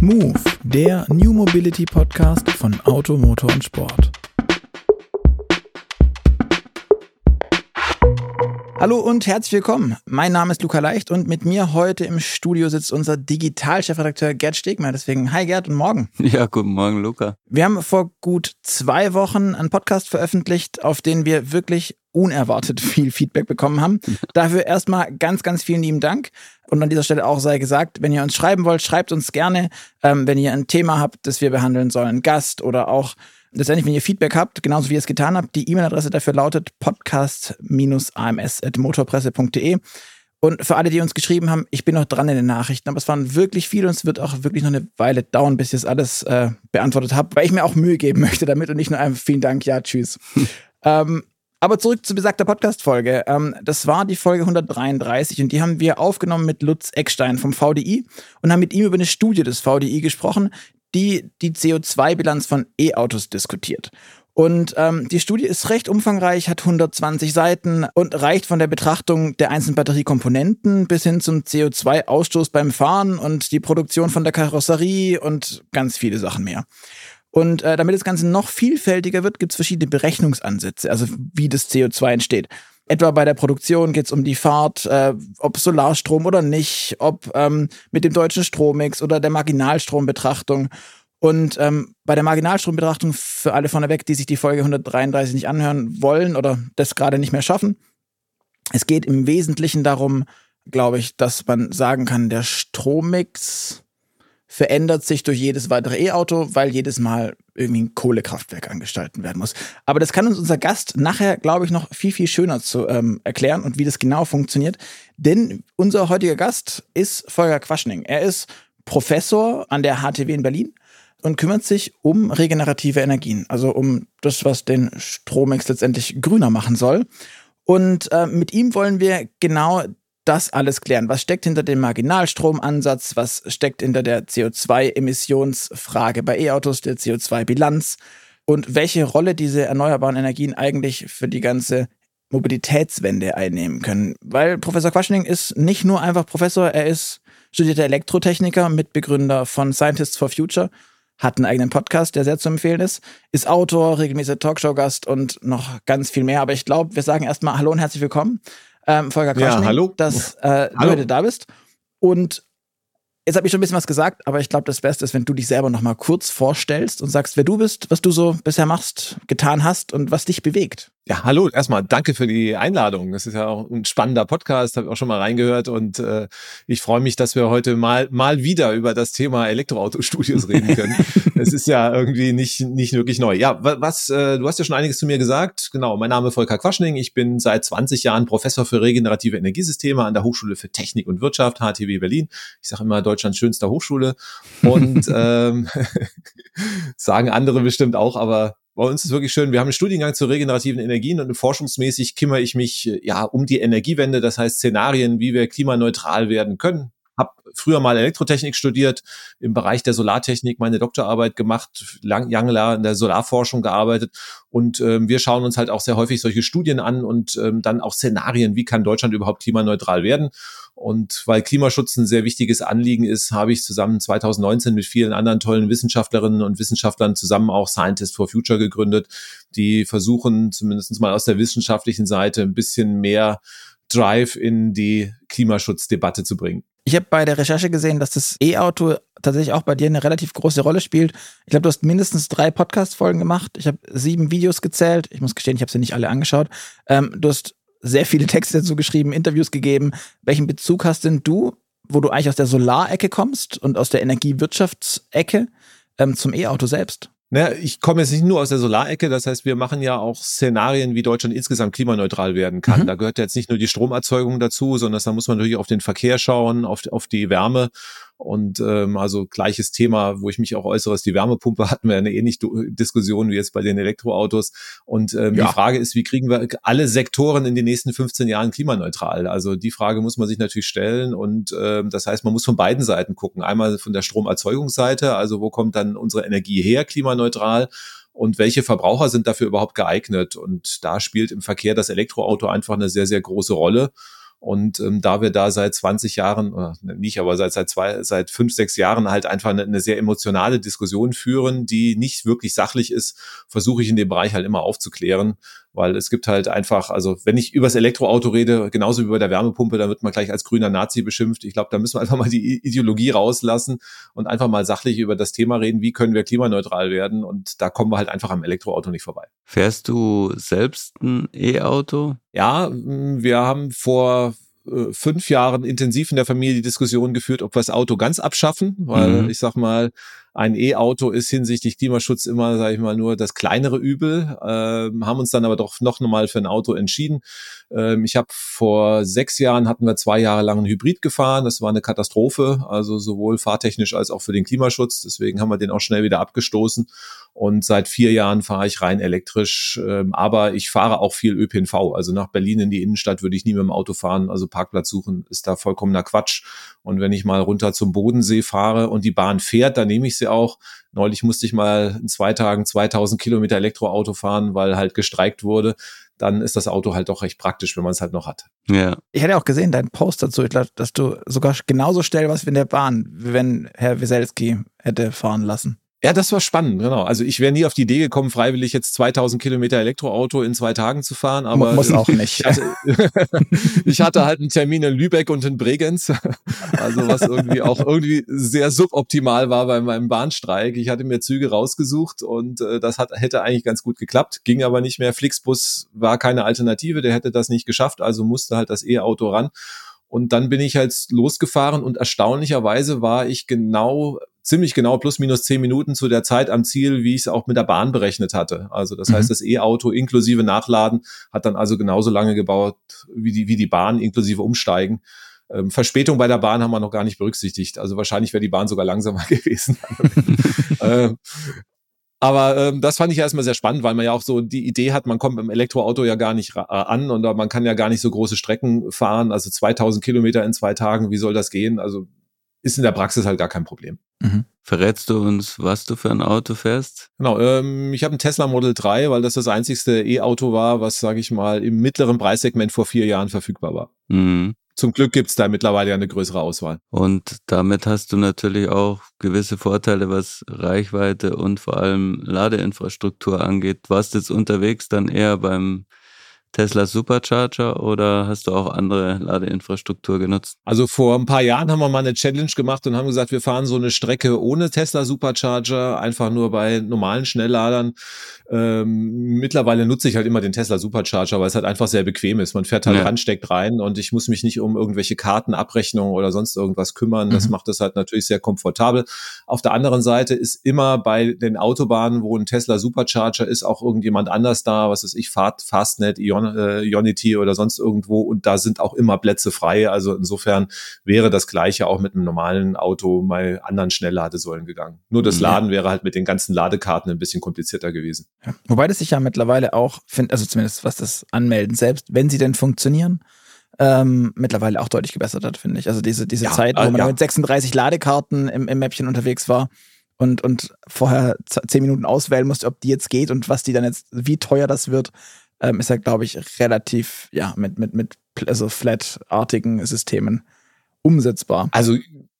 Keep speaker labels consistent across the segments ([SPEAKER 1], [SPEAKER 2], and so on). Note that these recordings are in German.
[SPEAKER 1] Move, der New Mobility Podcast von Auto, Motor und Sport. Hallo und herzlich willkommen. Mein Name ist Luca Leicht und mit mir heute im Studio sitzt unser Digital-Chefredakteur Gerd Stegmaier. Deswegen hi Gerd und morgen.
[SPEAKER 2] Ja, guten Morgen Luca.
[SPEAKER 1] Wir haben vor gut 2 Wochen einen Podcast veröffentlicht, auf den wir wirklich unerwartet viel Feedback bekommen haben. Dafür erstmal ganz, ganz vielen lieben Dank. Und an dieser Stelle auch sei gesagt, wenn ihr uns schreiben wollt, schreibt uns gerne. Wenn ihr ein Thema habt, das wir behandeln sollen, einen Gast oder auch letztendlich, wenn ihr Feedback habt, genauso wie ihr es getan habt, die E-Mail-Adresse dafür lautet podcast-ams@motorpresse.de. Und für alle, die uns geschrieben haben, ich bin noch dran in den Nachrichten, aber es waren wirklich viele und es wird auch wirklich noch eine Weile dauern, bis ich das alles beantwortet habe, weil ich mir auch Mühe geben möchte damit und nicht nur einfach vielen Dank, ja, tschüss. Aber zurück zu besagter Podcast-Folge. Das war die Folge 133 und die haben wir aufgenommen mit Lutz Eckstein vom VDI und haben mit ihm über eine Studie des VDI gesprochen, die CO2-Bilanz von E-Autos diskutiert. Und die Studie ist recht umfangreich, hat 120 Seiten und reicht von der Betrachtung der einzelnen Batteriekomponenten bis hin zum CO2-Ausstoß beim Fahren und die Produktion von der Karosserie und ganz viele Sachen mehr. Und damit das Ganze noch vielfältiger wird, gibt es verschiedene Berechnungsansätze, also wie das CO2 entsteht. Etwa bei der Produktion geht es um die Fahrt, ob Solarstrom oder nicht, ob mit dem deutschen Strommix oder der Marginalstrombetrachtung. Und bei der Marginalstrombetrachtung, für alle vorneweg, die sich die Folge 133 nicht anhören wollen oder das gerade nicht mehr schaffen, es geht im Wesentlichen darum, glaube ich, dass man sagen kann, der Strommix verändert sich durch jedes weitere E-Auto, weil jedes Mal irgendwie ein Kohlekraftwerk angestalten werden muss. Aber das kann uns unser Gast nachher, glaube ich, noch viel, viel schöner zu erklären und wie das genau funktioniert. Denn unser heutiger Gast ist Volker Quaschning. Er ist Professor an der HTW in Berlin und kümmert sich um regenerative Energien, also um das, was den Strommix letztendlich grüner machen soll. Und mit ihm wollen wir genau das alles klären. Was steckt hinter dem Marginalstromansatz? Was steckt hinter der CO2-Emissionsfrage bei E-Autos, der CO2-Bilanz? Und welche Rolle diese erneuerbaren Energien eigentlich für die ganze Mobilitätswende einnehmen können? Weil Professor Quaschning ist nicht nur einfach Professor, er ist studierter Elektrotechniker, Mitbegründer von Scientists for Future, hat einen eigenen Podcast, der sehr zu empfehlen ist Autor, regelmäßiger Talkshow-Gast und noch ganz viel mehr. Aber ich glaube, wir sagen erstmal Hallo und herzlich willkommen. Volker Quaschning,
[SPEAKER 3] ja, hallo.
[SPEAKER 1] Dass du heute da bist. Und jetzt habe ich schon ein bisschen was gesagt, aber ich glaube, das Beste ist, wenn du dich selber noch mal kurz vorstellst und sagst, wer du bist, was du so bisher machst, getan hast und was dich bewegt.
[SPEAKER 3] Ja, hallo, erstmal danke für die Einladung. Das ist ja auch ein spannender Podcast, habe ich auch schon mal reingehört und ich freue mich, dass wir heute mal wieder über das Thema Elektroauto-Studios reden können. Es ist ja irgendwie nicht wirklich neu. Ja, du hast ja schon einiges zu mir gesagt. Genau, mein Name ist Volker Quaschning. Ich bin seit 20 Jahren Professor für regenerative Energiesysteme an der Hochschule für Technik und Wirtschaft, HTW Berlin. Ich sage immer Deutschlands schönster Hochschule und sagen andere bestimmt auch, aber bei uns ist es wirklich schön, wir haben einen Studiengang zu regenerativen Energien und forschungsmäßig kümmere ich mich um die Energiewende, das heißt Szenarien, wie wir klimaneutral werden können. Habe früher mal Elektrotechnik studiert, im Bereich der Solartechnik meine Doktorarbeit gemacht, lange in der Solarforschung gearbeitet und wir schauen uns halt auch sehr häufig solche Studien an und dann auch Szenarien, wie kann Deutschland überhaupt klimaneutral werden. Und weil Klimaschutz ein sehr wichtiges Anliegen ist, habe ich zusammen 2019 mit vielen anderen tollen Wissenschaftlerinnen und Wissenschaftlern zusammen auch Scientists for Future gegründet, die versuchen zumindest mal aus der wissenschaftlichen Seite ein bisschen mehr Drive in die Klimaschutzdebatte zu bringen.
[SPEAKER 1] Ich habe bei der Recherche gesehen, dass das E-Auto tatsächlich auch bei dir eine relativ große Rolle spielt. Ich glaube, du hast mindestens 3 Podcast-Folgen gemacht. Ich habe 7 Videos gezählt. Ich muss gestehen, ich habe sie nicht alle angeschaut. Du hast sehr viele Texte dazu geschrieben, Interviews gegeben. Welchen Bezug hast denn du, wo du eigentlich aus der Solarecke kommst und aus der Energiewirtschaftsecke zum E-Auto selbst?
[SPEAKER 3] Naja, ich komme jetzt nicht nur aus der Solarecke, das heißt, wir machen ja auch Szenarien, wie Deutschland insgesamt klimaneutral werden kann. Da gehört jetzt nicht nur die Stromerzeugung dazu, sondern da muss man natürlich auf den Verkehr schauen, auf die Wärme. Und also gleiches Thema, wo ich mich auch äußere, ist die Wärmepumpe, hatten wir eine ähnliche Diskussion wie jetzt bei den Elektroautos. Und die Frage ist, wie kriegen wir alle Sektoren in den nächsten 15 Jahren klimaneutral? Also die Frage muss man sich natürlich stellen und das heißt, man muss von beiden Seiten gucken. Einmal von der Stromerzeugungsseite, also wo kommt dann unsere Energie her, klimaneutral? Und welche Verbraucher sind dafür überhaupt geeignet? Und da spielt im Verkehr das Elektroauto einfach eine sehr, sehr große Rolle. Und da wir da seit 20 Jahren, oder nicht, aber seit 5, 6 Jahren halt einfach eine sehr emotionale Diskussion führen, die nicht wirklich sachlich ist, versuche ich in dem Bereich halt immer aufzuklären. Weil es gibt halt einfach, also wenn ich übers Elektroauto rede, genauso wie bei der Wärmepumpe, dann wird man gleich als grüner Nazi beschimpft. Ich glaube, da müssen wir einfach mal die Ideologie rauslassen und einfach mal sachlich über das Thema reden, wie können wir klimaneutral werden. Und da kommen wir halt einfach am Elektroauto nicht vorbei.
[SPEAKER 2] Fährst du selbst ein E-Auto?
[SPEAKER 3] Ja, wir haben vor 5 Jahren intensiv in der Familie die Diskussion geführt, ob wir das Auto ganz abschaffen, weil ich sag mal, ein E-Auto ist hinsichtlich Klimaschutz immer, sage ich mal, nur das kleinere Übel, haben uns dann aber doch noch mal für ein Auto entschieden. Ich habe vor 6 Jahren, hatten wir 2 Jahre lang ein Hybrid gefahren, das war eine Katastrophe, also sowohl fahrtechnisch als auch für den Klimaschutz, deswegen haben wir den auch schnell wieder abgestoßen und seit 4 Jahren fahre ich rein elektrisch, aber ich fahre auch viel ÖPNV, also nach Berlin in die Innenstadt würde ich nie mit dem Auto fahren, also Parkplatz suchen ist da vollkommener Quatsch und wenn ich mal runter zum Bodensee fahre und die Bahn fährt, dann nehme ich sie auch. Neulich musste ich mal in 2 Tagen 2000 Kilometer Elektroauto fahren, weil halt gestreikt wurde. Dann ist das Auto halt doch recht praktisch, wenn man es halt noch hat.
[SPEAKER 2] Ja.
[SPEAKER 1] Ich hatte auch gesehen, deinen Post dazu, dass du sogar genauso schnell warst wie in der Bahn, wenn Herr Wieselski hätte fahren lassen.
[SPEAKER 3] Ja, das war spannend, genau. Also ich wäre nie auf die Idee gekommen, freiwillig jetzt 2000 Kilometer Elektroauto in 2 Tagen zu fahren. Aber
[SPEAKER 1] muss auch nicht.
[SPEAKER 3] Ich hatte halt einen Termin in Lübeck und in Bregenz, also was irgendwie sehr suboptimal war bei meinem Bahnstreik. Ich hatte mir Züge rausgesucht und das hätte eigentlich ganz gut geklappt, ging aber nicht mehr. Flixbus war keine Alternative, der hätte das nicht geschafft, also musste halt das E-Auto ran. Und dann bin ich halt losgefahren und erstaunlicherweise war ich ziemlich genau plus minus 10 Minuten zu der Zeit am Ziel, wie ich es auch mit der Bahn berechnet hatte. Also das heißt, das E-Auto inklusive Nachladen hat dann also genauso lange gebaut wie die Bahn inklusive Umsteigen. Verspätung bei der Bahn haben wir noch gar nicht berücksichtigt. Also wahrscheinlich wäre die Bahn sogar langsamer gewesen. Aber das fand ich erstmal sehr spannend, weil man ja auch so die Idee hat, man kommt mit dem Elektroauto ja gar nicht an und man kann ja gar nicht so große Strecken fahren. Also 2000 Kilometer in 2 Tagen, wie soll das gehen? Also ist in der Praxis halt gar kein Problem.
[SPEAKER 2] Verrätst du uns, was du für ein Auto fährst?
[SPEAKER 3] Genau, ich habe einen Tesla Model 3, weil das einzigste E-Auto war, was, sage ich mal, im mittleren Preissegment vor 4 Jahren verfügbar war. Zum Glück gibt's da mittlerweile ja eine größere Auswahl.
[SPEAKER 2] Und damit hast du natürlich auch gewisse Vorteile, was Reichweite und vor allem Ladeinfrastruktur angeht. Warst du jetzt unterwegs dann eher beim Tesla Supercharger oder hast du auch andere Ladeinfrastruktur genutzt?
[SPEAKER 3] Also vor ein paar Jahren haben wir mal eine Challenge gemacht und haben gesagt, wir fahren so eine Strecke ohne Tesla Supercharger, einfach nur bei normalen Schnellladern. Mittlerweile nutze ich halt immer den Tesla Supercharger, weil es halt einfach sehr bequem ist. Man fährt halt ran, steckt rein und ich muss mich nicht um irgendwelche Kartenabrechnungen oder sonst irgendwas kümmern. Das macht es halt natürlich sehr komfortabel. Auf der anderen Seite ist immer bei den Autobahnen, wo ein Tesla Supercharger ist, auch irgendjemand anders da, was weiß ich, Fastnet, Ionity oder sonst irgendwo und da sind auch immer Plätze frei. Also insofern wäre das Gleiche auch mit einem normalen Auto bei anderen Schnellladesäulen gegangen. Nur das Laden wäre halt mit den ganzen Ladekarten ein bisschen komplizierter gewesen.
[SPEAKER 1] Ja. Wobei das sich ja mittlerweile auch, also zumindest was das Anmelden selbst, wenn sie denn funktionieren, mittlerweile auch deutlich gebessert hat, finde ich. Also diese Zeit, wo man mit 36 Ladekarten im Mäppchen unterwegs war und vorher 10 Minuten auswählen musste, ob die jetzt geht und was die dann jetzt, wie teuer das wird, ist ja, glaube ich, relativ, mit also flat-artigen Systemen umsetzbar.
[SPEAKER 3] Also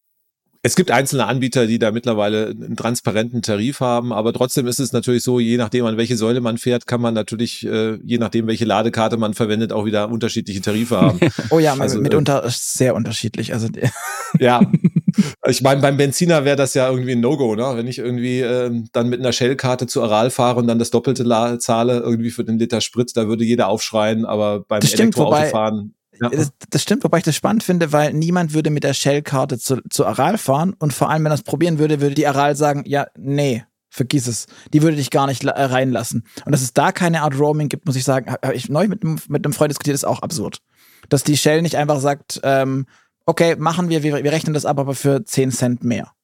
[SPEAKER 3] es gibt einzelne Anbieter, die da mittlerweile einen transparenten Tarif haben, aber trotzdem ist es natürlich so, je nachdem, an welche Säule man fährt, kann man natürlich, je nachdem, welche Ladekarte man verwendet, auch wieder unterschiedliche Tarife haben.
[SPEAKER 1] Oh ja, also, mitunter sehr unterschiedlich. Also
[SPEAKER 3] ja, ich meine, beim Benziner wäre das ja irgendwie ein No-Go, ne? Wenn ich irgendwie dann mit einer Shell-Karte zu Aral fahre und dann das Doppelte zahle irgendwie für den Liter Sprit, da würde jeder aufschreien, aber beim Elektroautofahren... Ja.
[SPEAKER 1] Das stimmt, wobei ich das spannend finde, weil niemand würde mit der Shell-Karte zu Aral fahren und vor allem, wenn er es probieren würde die Aral sagen, ja, nee, vergiss es. Die würde dich gar nicht reinlassen. Und dass es da keine Art Roaming gibt, muss ich sagen, habe ich neulich mit einem Freund diskutiert, ist auch absurd. Dass die Shell nicht einfach sagt, okay, machen wir rechnen das ab, aber für 10 Cent mehr.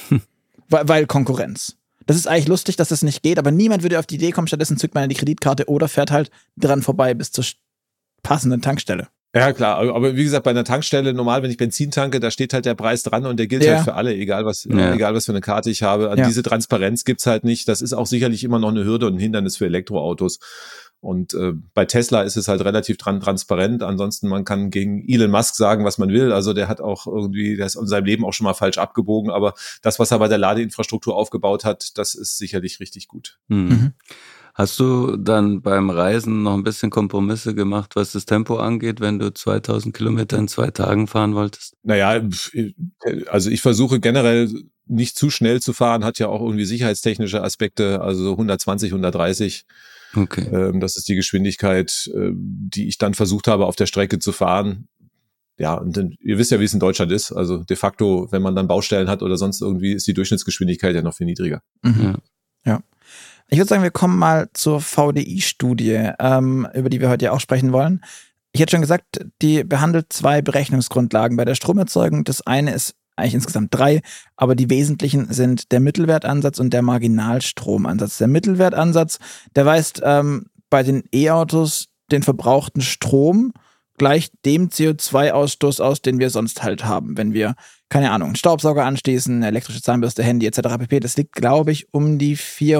[SPEAKER 1] Weil Konkurrenz. Das ist eigentlich lustig, dass das nicht geht, aber niemand würde auf die Idee kommen, stattdessen zückt man die Kreditkarte oder fährt halt dran vorbei bis zur passenden Tankstelle.
[SPEAKER 3] Ja, klar, aber wie gesagt, bei einer Tankstelle, normal, wenn ich Benzin tanke, da steht halt der Preis dran und der gilt halt für alle, egal was für eine Karte ich habe. Diese Transparenz gibt's halt nicht. Das ist auch sicherlich immer noch eine Hürde und ein Hindernis für Elektroautos. Und bei Tesla ist es halt relativ transparent. Ansonsten, man kann gegen Elon Musk sagen, was man will. Also der hat auch irgendwie, der ist in seinem Leben auch schon mal falsch abgebogen. Aber das, was er bei der Ladeinfrastruktur aufgebaut hat, das ist sicherlich richtig gut.
[SPEAKER 2] Mhm. Hast du dann beim Reisen noch ein bisschen Kompromisse gemacht, was das Tempo angeht, wenn du 2000 Kilometer in 2 Tagen fahren wolltest?
[SPEAKER 3] Naja, also ich versuche generell nicht zu schnell zu fahren, hat ja auch irgendwie sicherheitstechnische Aspekte, also 120, 130.
[SPEAKER 2] Okay.
[SPEAKER 3] Das ist die Geschwindigkeit, die ich dann versucht habe, auf der Strecke zu fahren. Ja, und dann, ihr wisst ja, wie es in Deutschland ist. Also de facto, wenn man dann Baustellen hat oder sonst irgendwie, ist die Durchschnittsgeschwindigkeit ja noch viel niedriger.
[SPEAKER 1] Ja. Ich würde sagen, wir kommen mal zur VDI-Studie, über die wir heute ja auch sprechen wollen. Ich hätte schon gesagt, die behandelt 2 Berechnungsgrundlagen bei der Stromerzeugung. Das eine ist eigentlich insgesamt 3, aber die wesentlichen sind der Mittelwertansatz und der Marginalstromansatz. Der Mittelwertansatz, der weist bei den E-Autos den verbrauchten Strom gleich dem CO2-Ausstoß aus, den wir sonst halt haben, wenn wir, keine Ahnung, einen Staubsauger anschließen, elektrische Zahnbürste, Handy etc. pp. Das liegt, glaube ich, um die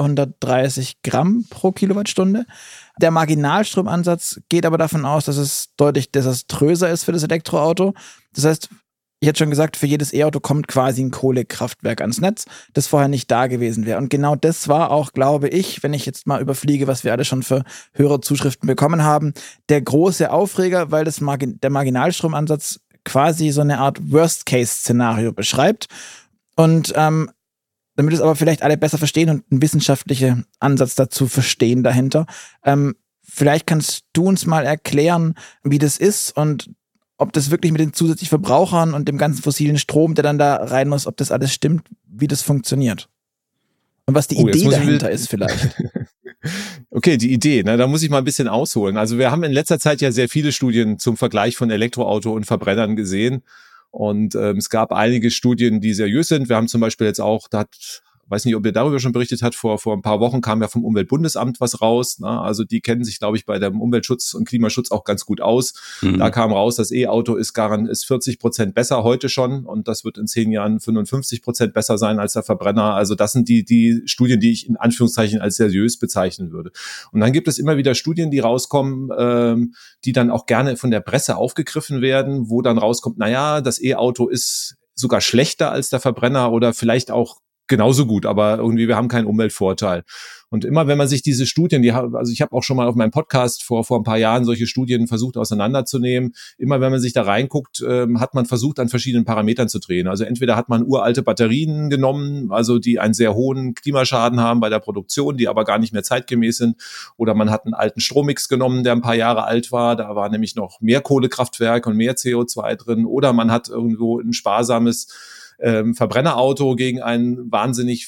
[SPEAKER 1] 430 Gramm pro Kilowattstunde. Der Marginalstromansatz geht aber davon aus, dass es deutlich desaströser ist für das Elektroauto. Das heißt, ich hätte schon gesagt, für jedes E-Auto kommt quasi ein Kohlekraftwerk ans Netz, das vorher nicht da gewesen wäre. Und genau das war auch, glaube ich, wenn ich jetzt mal überfliege, was wir alle schon für Hörerzuschriften bekommen haben, der große Aufreger, weil der Marginalstromansatz quasi so eine Art Worst-Case-Szenario beschreibt. Und damit es aber vielleicht alle besser verstehen und einen wissenschaftlichen Ansatz dazu verstehen dahinter, vielleicht kannst du uns mal erklären, wie das ist und ob das wirklich mit den zusätzlichen Verbrauchern und dem ganzen fossilen Strom, der dann da rein muss, ob das alles stimmt, wie das funktioniert. Und was die Idee dahinter ist vielleicht.
[SPEAKER 3] Okay, die Idee, da muss ich mal ein bisschen ausholen. Also wir haben in letzter Zeit ja sehr viele Studien zum Vergleich von Elektroauto und Verbrennern gesehen. Und es gab einige Studien, die seriös sind. Wir haben zum Beispiel jetzt auch, weiß nicht, ob ihr darüber schon berichtet habt, vor ein paar Wochen kam ja vom Umweltbundesamt was raus. Also die kennen sich, glaube ich, bei dem Umweltschutz und Klimaschutz auch ganz gut aus. Da kam raus, das E-Auto ist 40% besser heute schon und das wird in 10 Jahren 55% besser sein als der Verbrenner. Also das sind die Studien, die ich in Anführungszeichen als seriös bezeichnen würde. Und dann gibt es immer wieder Studien, die rauskommen, die dann auch gerne von der Presse aufgegriffen werden, wo dann rauskommt, das E-Auto ist sogar schlechter als der Verbrenner oder vielleicht auch genauso gut, aber irgendwie wir haben keinen Umweltvorteil. Und immer wenn man sich diese Studien, also ich habe auch schon mal auf meinem Podcast vor ein paar Jahren solche Studien versucht auseinanderzunehmen, immer wenn man sich da reinguckt, hat man versucht an verschiedenen Parametern zu drehen. Also entweder hat man uralte Batterien genommen, also die einen sehr hohen Klimaschaden haben bei der Produktion, die aber gar nicht mehr zeitgemäß sind, oder man hat einen alten Strommix genommen, der ein paar Jahre alt war, da war nämlich noch mehr Kohlekraftwerk und mehr CO2 drin, oder man hat irgendwo ein sparsames Verbrennerauto gegen ein wahnsinnig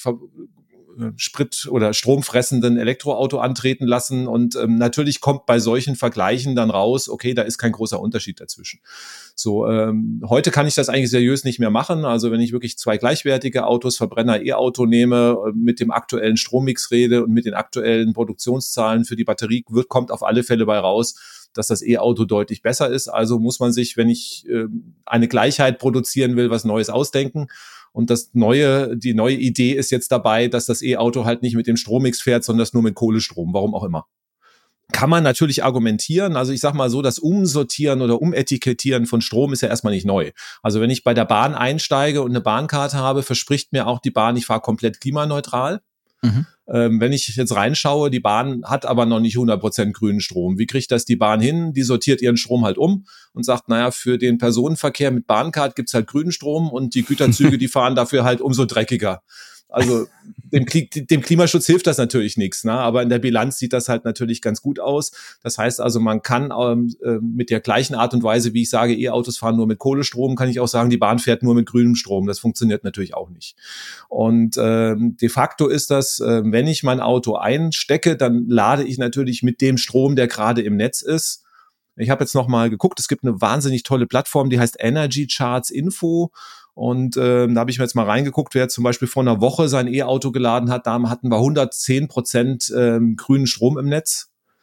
[SPEAKER 3] Sprit- oder stromfressenden Elektroauto antreten lassen und natürlich kommt bei solchen Vergleichen dann raus, okay, da ist kein großer Unterschied dazwischen. So, heute kann ich das eigentlich seriös nicht mehr machen, also wenn ich wirklich 2 gleichwertige Autos, Verbrenner, E-Auto nehme, mit dem aktuellen Strommix rede und mit den aktuellen Produktionszahlen für die Batterie, kommt auf alle Fälle bei raus, dass das E-Auto deutlich besser ist. Also muss man sich, wenn ich eine Gleichheit produzieren will, was Neues ausdenken. Und die neue Idee ist jetzt dabei, dass das E-Auto halt nicht mit dem Strommix fährt, sondern nur mit Kohlestrom, warum auch immer. Kann man natürlich argumentieren. Also ich sag mal so, das Umsortieren oder Umetikettieren von Strom ist ja erstmal nicht neu. Also wenn ich bei der Bahn einsteige und eine Bahnkarte habe, verspricht mir auch die Bahn, ich fahre komplett klimaneutral. Wenn ich jetzt reinschaue, die Bahn hat aber noch nicht 100% grünen Strom. Wie kriegt das die Bahn hin? Die sortiert ihren Strom halt um und sagt, für den Personenverkehr mit Bahncard gibt's halt grünen Strom und die Güterzüge, die fahren dafür halt umso dreckiger. Also dem Klimaschutz hilft das natürlich nichts, aber in der Bilanz sieht das halt natürlich ganz gut aus. Das heißt also, man kann mit der gleichen Art und Weise, wie ich sage, E-Autos fahren nur mit Kohlestrom, kann ich auch sagen, die Bahn fährt nur mit grünem Strom. Das funktioniert natürlich auch nicht. Und de facto ist das, wenn ich mein Auto einstecke, dann lade ich natürlich mit dem Strom, der gerade im Netz ist. Ich habe jetzt noch mal geguckt, es gibt eine wahnsinnig tolle Plattform, die heißt Energy Charts Info. Und da habe ich mir jetzt mal reingeguckt, wer zum Beispiel vor einer Woche sein E-Auto geladen hat, da hatten wir 110% grünen Strom im Netz.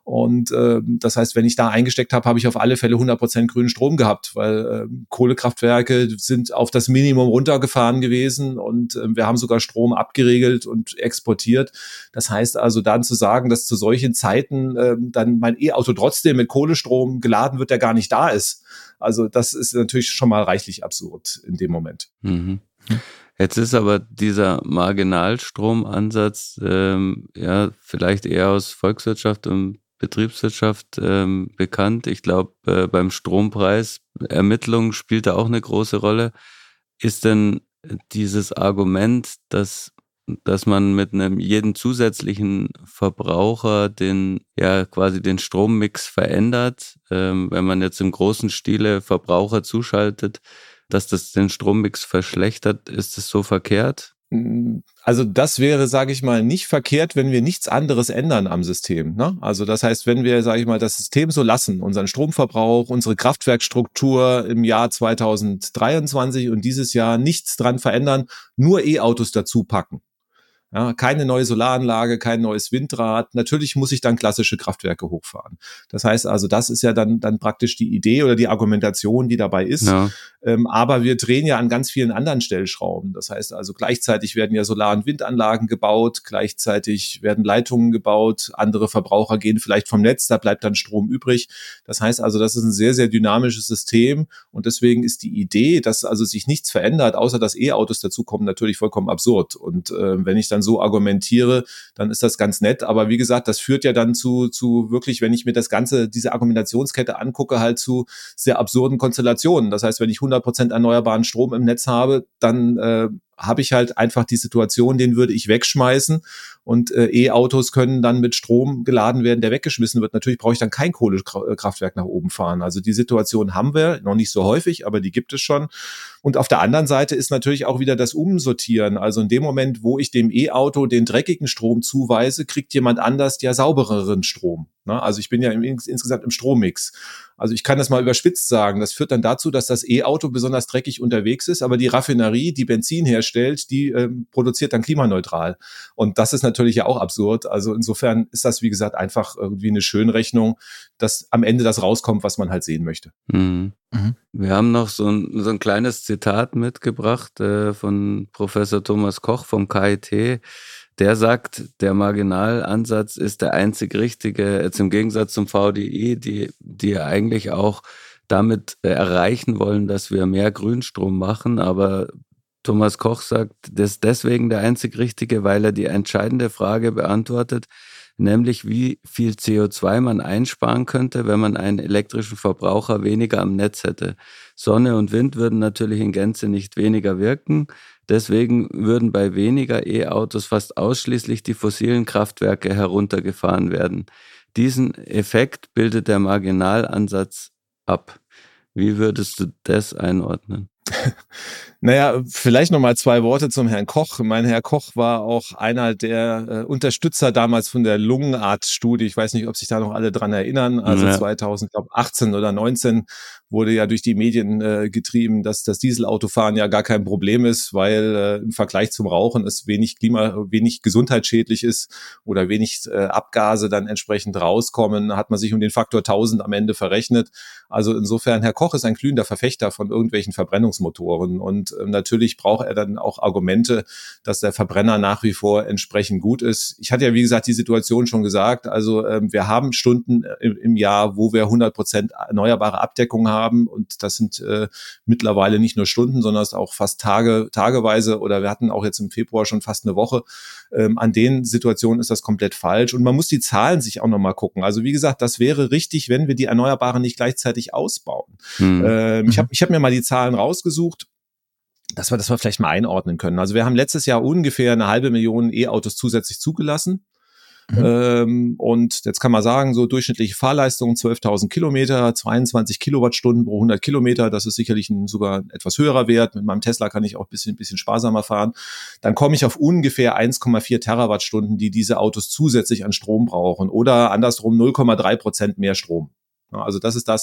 [SPEAKER 3] Und das heißt, wenn ich da eingesteckt habe, habe ich auf alle Fälle 100% grünen Strom gehabt, weil Kohlekraftwerke sind auf das Minimum runtergefahren gewesen und wir haben sogar Strom abgeregelt und exportiert. Das heißt also dann zu sagen, dass zu solchen Zeiten dann mein E-Auto trotzdem mit Kohlestrom geladen wird, der gar nicht da ist. Also das ist natürlich schon mal reichlich absurd in dem Moment.
[SPEAKER 2] Mhm. Jetzt ist aber dieser Marginalstromansatz vielleicht eher aus Volkswirtschaft und Betriebswirtschaft bekannt. Ich glaube, beim Strompreis Ermittlung spielt da auch eine große Rolle. Ist denn dieses Argument, dass man mit jeden zusätzlichen Verbraucher quasi den Strommix verändert, wenn man jetzt im großen Stile Verbraucher zuschaltet, dass das den Strommix verschlechtert, ist es so verkehrt?
[SPEAKER 3] Also das wäre, sage ich mal, nicht verkehrt, wenn wir nichts anderes ändern am System, ne? Also das heißt, wenn wir, sage ich mal, das System so lassen, unseren Stromverbrauch, unsere Kraftwerkstruktur im Jahr 2023 und dieses Jahr nichts dran verändern, nur E-Autos dazu packen. Ja, keine neue Solaranlage, kein neues Windrad. Natürlich muss ich dann klassische Kraftwerke hochfahren. Das heißt also, das ist ja dann praktisch die Idee oder die Argumentation, die dabei ist.
[SPEAKER 2] Ja.
[SPEAKER 3] Aber wir drehen ja an ganz vielen anderen Stellschrauben. Das heißt also, gleichzeitig werden ja Solar- und Windanlagen gebaut, gleichzeitig werden Leitungen gebaut, andere Verbraucher gehen vielleicht vom Netz, da bleibt dann Strom übrig. Das heißt also, das ist ein sehr, sehr dynamisches System und deswegen ist die Idee, dass also sich nichts verändert, außer dass E-Autos dazukommen, natürlich vollkommen absurd. Und wenn ich dann so argumentiere, dann ist das ganz nett. Aber wie gesagt, das führt ja dann zu wirklich, wenn ich mir diese Argumentationskette angucke, halt zu sehr absurden Konstellationen. Das heißt, wenn ich 100% erneuerbaren Strom im Netz habe, dann habe ich halt einfach die Situation, den würde ich wegschmeißen und E-Autos können dann mit Strom geladen werden, der weggeschmissen wird. Natürlich brauche ich dann kein Kohlekraftwerk nach oben fahren. Also die Situation haben wir, noch nicht so häufig, aber die gibt es schon. Und auf der anderen Seite ist natürlich auch wieder das Umsortieren. Also in dem Moment, wo ich dem E-Auto den dreckigen Strom zuweise, kriegt jemand anders ja saubereren Strom. Also ich bin ja insgesamt im Strommix. Also ich kann das mal überspitzt sagen. Das führt dann dazu, dass das E-Auto besonders dreckig unterwegs ist, aber die Raffinerie, die Benzin herstellt, die produziert dann klimaneutral. Und das ist natürlich ja auch absurd. Also insofern ist das, wie gesagt, einfach irgendwie eine Schönrechnung, dass am Ende das rauskommt, was man halt sehen möchte.
[SPEAKER 2] Mhm. Mhm. Wir haben noch so ein kleines Zitat mitgebracht von Professor Thomas Koch vom KIT. Der sagt, der Marginalansatz ist der einzig richtige, jetzt im Gegensatz zum VDI, die eigentlich auch damit erreichen wollen, dass wir mehr Grünstrom machen. Aber Thomas Koch sagt, das ist deswegen der einzig richtige, weil er die entscheidende Frage beantwortet, nämlich wie viel CO2 man einsparen könnte, wenn man einen elektrischen Verbraucher weniger am Netz hätte. Sonne und Wind würden natürlich in Gänze nicht weniger wirken. Deswegen würden bei weniger E-Autos fast ausschließlich die fossilen Kraftwerke heruntergefahren werden. Diesen Effekt bildet der Marginalansatz ab. Wie würdest du das einordnen?
[SPEAKER 3] Naja, vielleicht noch mal 2 Worte zum Herrn Koch. Mein Herr Koch war auch einer der Unterstützer damals von der Lungenarzt-Studie. Ich weiß nicht, ob sich da noch alle dran erinnern. Also ja. 2018 oder 19 wurde ja durch die Medien getrieben, dass das Dieselautofahren ja gar kein Problem ist, weil im Vergleich zum Rauchen es wenig gesundheitsschädlich ist oder wenig Abgase dann entsprechend rauskommen. Hat man sich um den Faktor 1000 am Ende verrechnet. Also insofern, Herr Koch ist ein glühender Verfechter von irgendwelchen Verbrennungsmotoren und natürlich braucht er dann auch Argumente, dass der Verbrenner nach wie vor entsprechend gut ist. Ich hatte ja, wie gesagt, die Situation schon gesagt. Also wir haben Stunden im Jahr, wo wir 100% erneuerbare Abdeckung haben und das sind mittlerweile nicht nur Stunden, sondern es ist auch fast tageweise oder wir hatten auch jetzt im Februar schon fast eine Woche. An den Situationen ist das komplett falsch und man muss die Zahlen sich auch nochmal gucken. Also wie gesagt, das wäre richtig, wenn wir die Erneuerbaren nicht gleichzeitig ausbauen. Ich hab mir mal die Zahlen rausgesucht, dass wir vielleicht mal einordnen können. Also wir haben letztes Jahr ungefähr 500.000 E-Autos zusätzlich zugelassen. Und jetzt kann man sagen, so durchschnittliche Fahrleistung 12.000 Kilometer, 22 Kilowattstunden pro 100 Kilometer. Das ist sicherlich sogar ein etwas höherer Wert. Mit meinem Tesla kann ich auch ein bisschen sparsamer fahren. Dann komme ich auf ungefähr 1,4 Terawattstunden, die diese Autos zusätzlich an Strom brauchen. Oder andersrum 0,3% mehr Strom. Also das ist das,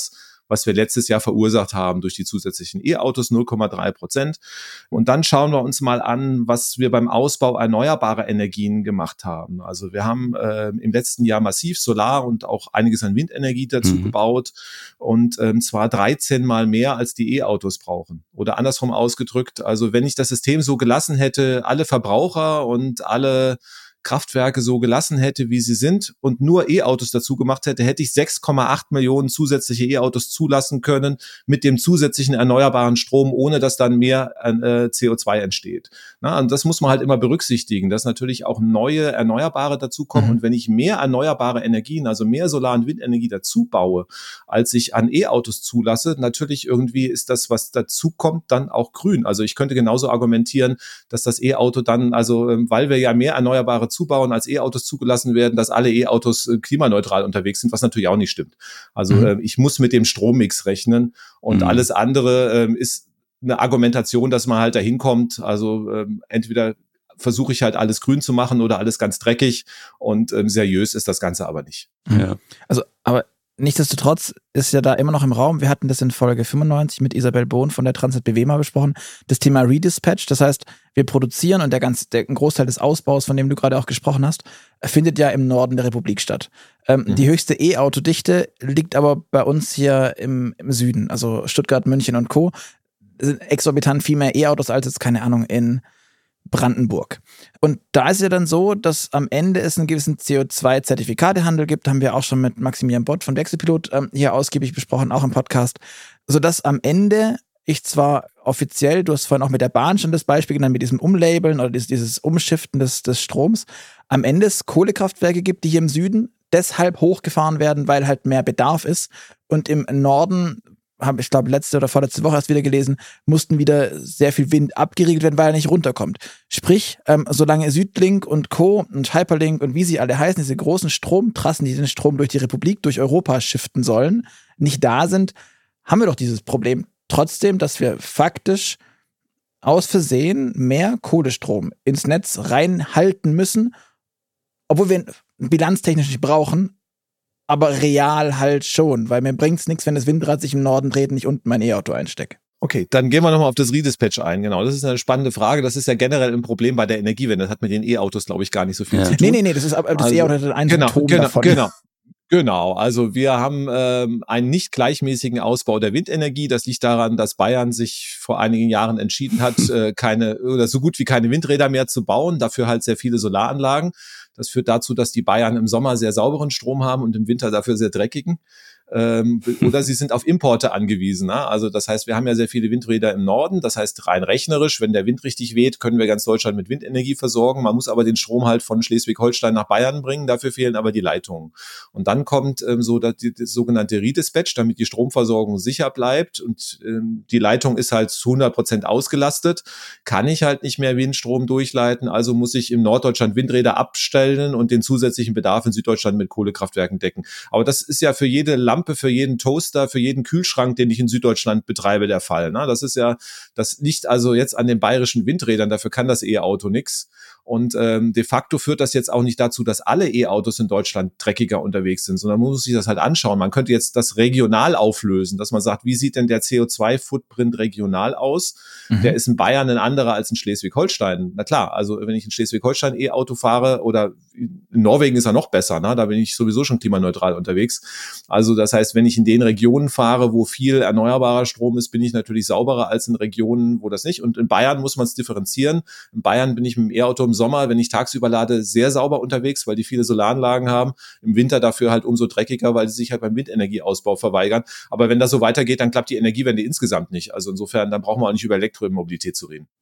[SPEAKER 3] was wir letztes Jahr verursacht haben durch die zusätzlichen E-Autos, 0,3%. Und dann schauen wir uns mal an, was wir beim Ausbau erneuerbarer Energien gemacht haben. Also wir haben im letzten Jahr massiv Solar und auch einiges an Windenergie dazu gebaut und zwar 13 Mal mehr, als die E-Autos brauchen. Oder andersrum ausgedrückt, also wenn ich das System so gelassen hätte, alle Verbraucher und alle Kraftwerke so gelassen hätte, wie sie sind und nur E-Autos dazu gemacht hätte, hätte ich 6,8 Millionen zusätzliche E-Autos zulassen können mit dem zusätzlichen erneuerbaren Strom, ohne dass dann mehr CO2 entsteht. Na, und das muss man halt immer berücksichtigen, dass natürlich auch neue Erneuerbare dazukommen. Und wenn ich mehr erneuerbare Energien, also mehr Solar- und Windenergie dazu baue, als ich an E-Autos zulasse, natürlich irgendwie ist das, was dazukommt, dann auch grün. Also ich könnte genauso argumentieren, dass das E-Auto dann, also weil wir ja mehr erneuerbare zubauen, als E-Autos zugelassen werden, dass alle E-Autos klimaneutral unterwegs sind, was natürlich auch nicht stimmt. Also ich muss mit dem Strommix rechnen und alles andere ist eine Argumentation, dass man halt dahin kommt. Also entweder versuche ich halt alles grün zu machen oder alles ganz dreckig und seriös ist das Ganze aber nicht.
[SPEAKER 1] Ja. Also, aber nichtsdestotrotz ist ja da immer noch im Raum, wir hatten das in Folge 95 mit Isabel Bohn von der Transnet BW mal besprochen, das Thema Redispatch, das heißt, wir produzieren und ein Großteil des Ausbaus, von dem du gerade auch gesprochen hast, findet ja im Norden der Republik statt. Die höchste E-Autodichte liegt aber bei uns hier im Süden, also Stuttgart, München und Co. sind exorbitant viel mehr E-Autos als jetzt, keine Ahnung, in Brandenburg. Und da ist es ja dann so, dass am Ende es einen gewissen CO2-Zertifikatehandel gibt, haben wir auch schon mit Maximilian Bott von Wechselpilot hier ausgiebig besprochen, auch im Podcast, sodass am Ende ich zwar offiziell, du hast vorhin auch mit der Bahn schon das Beispiel genannt, mit diesem Umlabeln oder dieses Umschiften des Stroms, am Ende es Kohlekraftwerke gibt, die hier im Süden deshalb hochgefahren werden, weil halt mehr Bedarf ist und im Norden, habe ich glaube letzte oder vorletzte Woche erst wieder gelesen, mussten wieder sehr viel Wind abgeriegelt werden, weil er nicht runterkommt. Sprich, solange Südlink und Co. und Hyperlink und wie sie alle heißen, diese großen Stromtrassen, die den Strom durch die Republik, durch Europa shiften sollen, nicht da sind, haben wir doch dieses Problem trotzdem, dass wir faktisch aus Versehen mehr Kohlestrom ins Netz reinhalten müssen, obwohl wir ihn bilanztechnisch nicht brauchen, aber real halt schon, weil mir bringt's nichts, wenn das Windrad sich im Norden dreht und ich unten mein E-Auto einstecke.
[SPEAKER 3] Okay, dann gehen wir nochmal auf das Redispatch ein. Genau, das ist eine spannende Frage. Das ist ja generell ein Problem bei der Energiewende. Das hat mit den E-Autos, glaube ich, gar nicht so viel zu tun.
[SPEAKER 1] Nee, das E-Auto hat ein Symptom davon.
[SPEAKER 3] Genau, also wir haben einen nicht gleichmäßigen Ausbau der Windenergie. Das liegt daran, dass Bayern sich vor einigen Jahren entschieden hat, keine oder so gut wie keine Windräder mehr zu bauen, dafür halt sehr viele Solaranlagen. Das führt dazu, dass die Bayern im Sommer sehr sauberen Strom haben und im Winter dafür sehr dreckigen. Oder sie sind auf Importe angewiesen. Ne? Also das heißt, wir haben ja sehr viele Windräder im Norden. Das heißt, rein rechnerisch, wenn der Wind richtig weht, können wir ganz Deutschland mit Windenergie versorgen. Man muss aber den Strom halt von Schleswig-Holstein nach Bayern bringen. Dafür fehlen aber die Leitungen. Und dann kommt das sogenannte Redispatch, damit die Stromversorgung sicher bleibt. Und die Leitung ist halt zu 100% ausgelastet. Kann ich halt nicht mehr Windstrom durchleiten. Also muss ich im Norddeutschland Windräder abstellen und den zusätzlichen Bedarf in Süddeutschland mit Kohlekraftwerken decken. Aber das ist ja für jede Lampe, für jeden Toaster, für jeden Kühlschrank, den ich in Süddeutschland betreibe, der Fall. Ne? Das liegt also jetzt an den bayerischen Windrädern, dafür kann das E-Auto nix. Und de facto führt das jetzt auch nicht dazu, dass alle E-Autos in Deutschland dreckiger unterwegs sind, sondern man muss sich das halt anschauen. Man könnte jetzt das regional auflösen, dass man sagt, wie sieht denn der CO2-Footprint regional aus? Der ist in Bayern ein anderer als in Schleswig-Holstein. Na klar, also wenn ich in Schleswig-Holstein E-Auto fahre oder in Norwegen ist er noch besser, ne? Da bin ich sowieso schon klimaneutral unterwegs. Also das heißt, wenn ich in den Regionen fahre, wo viel erneuerbarer Strom ist, bin ich natürlich sauberer als in Regionen, wo das nicht. Und in Bayern muss man es differenzieren. In Bayern bin ich mit dem E-Auto im Sommer, wenn ich tagsüber lade, sehr sauber unterwegs, weil die viele Solaranlagen haben. Im Winter dafür halt umso dreckiger, weil sie sich halt beim Windenergieausbau verweigern. Aber wenn das so weitergeht, dann klappt die Energiewende insgesamt nicht. Also insofern, dann brauchen wir auch nicht über Elektromobilität zu reden.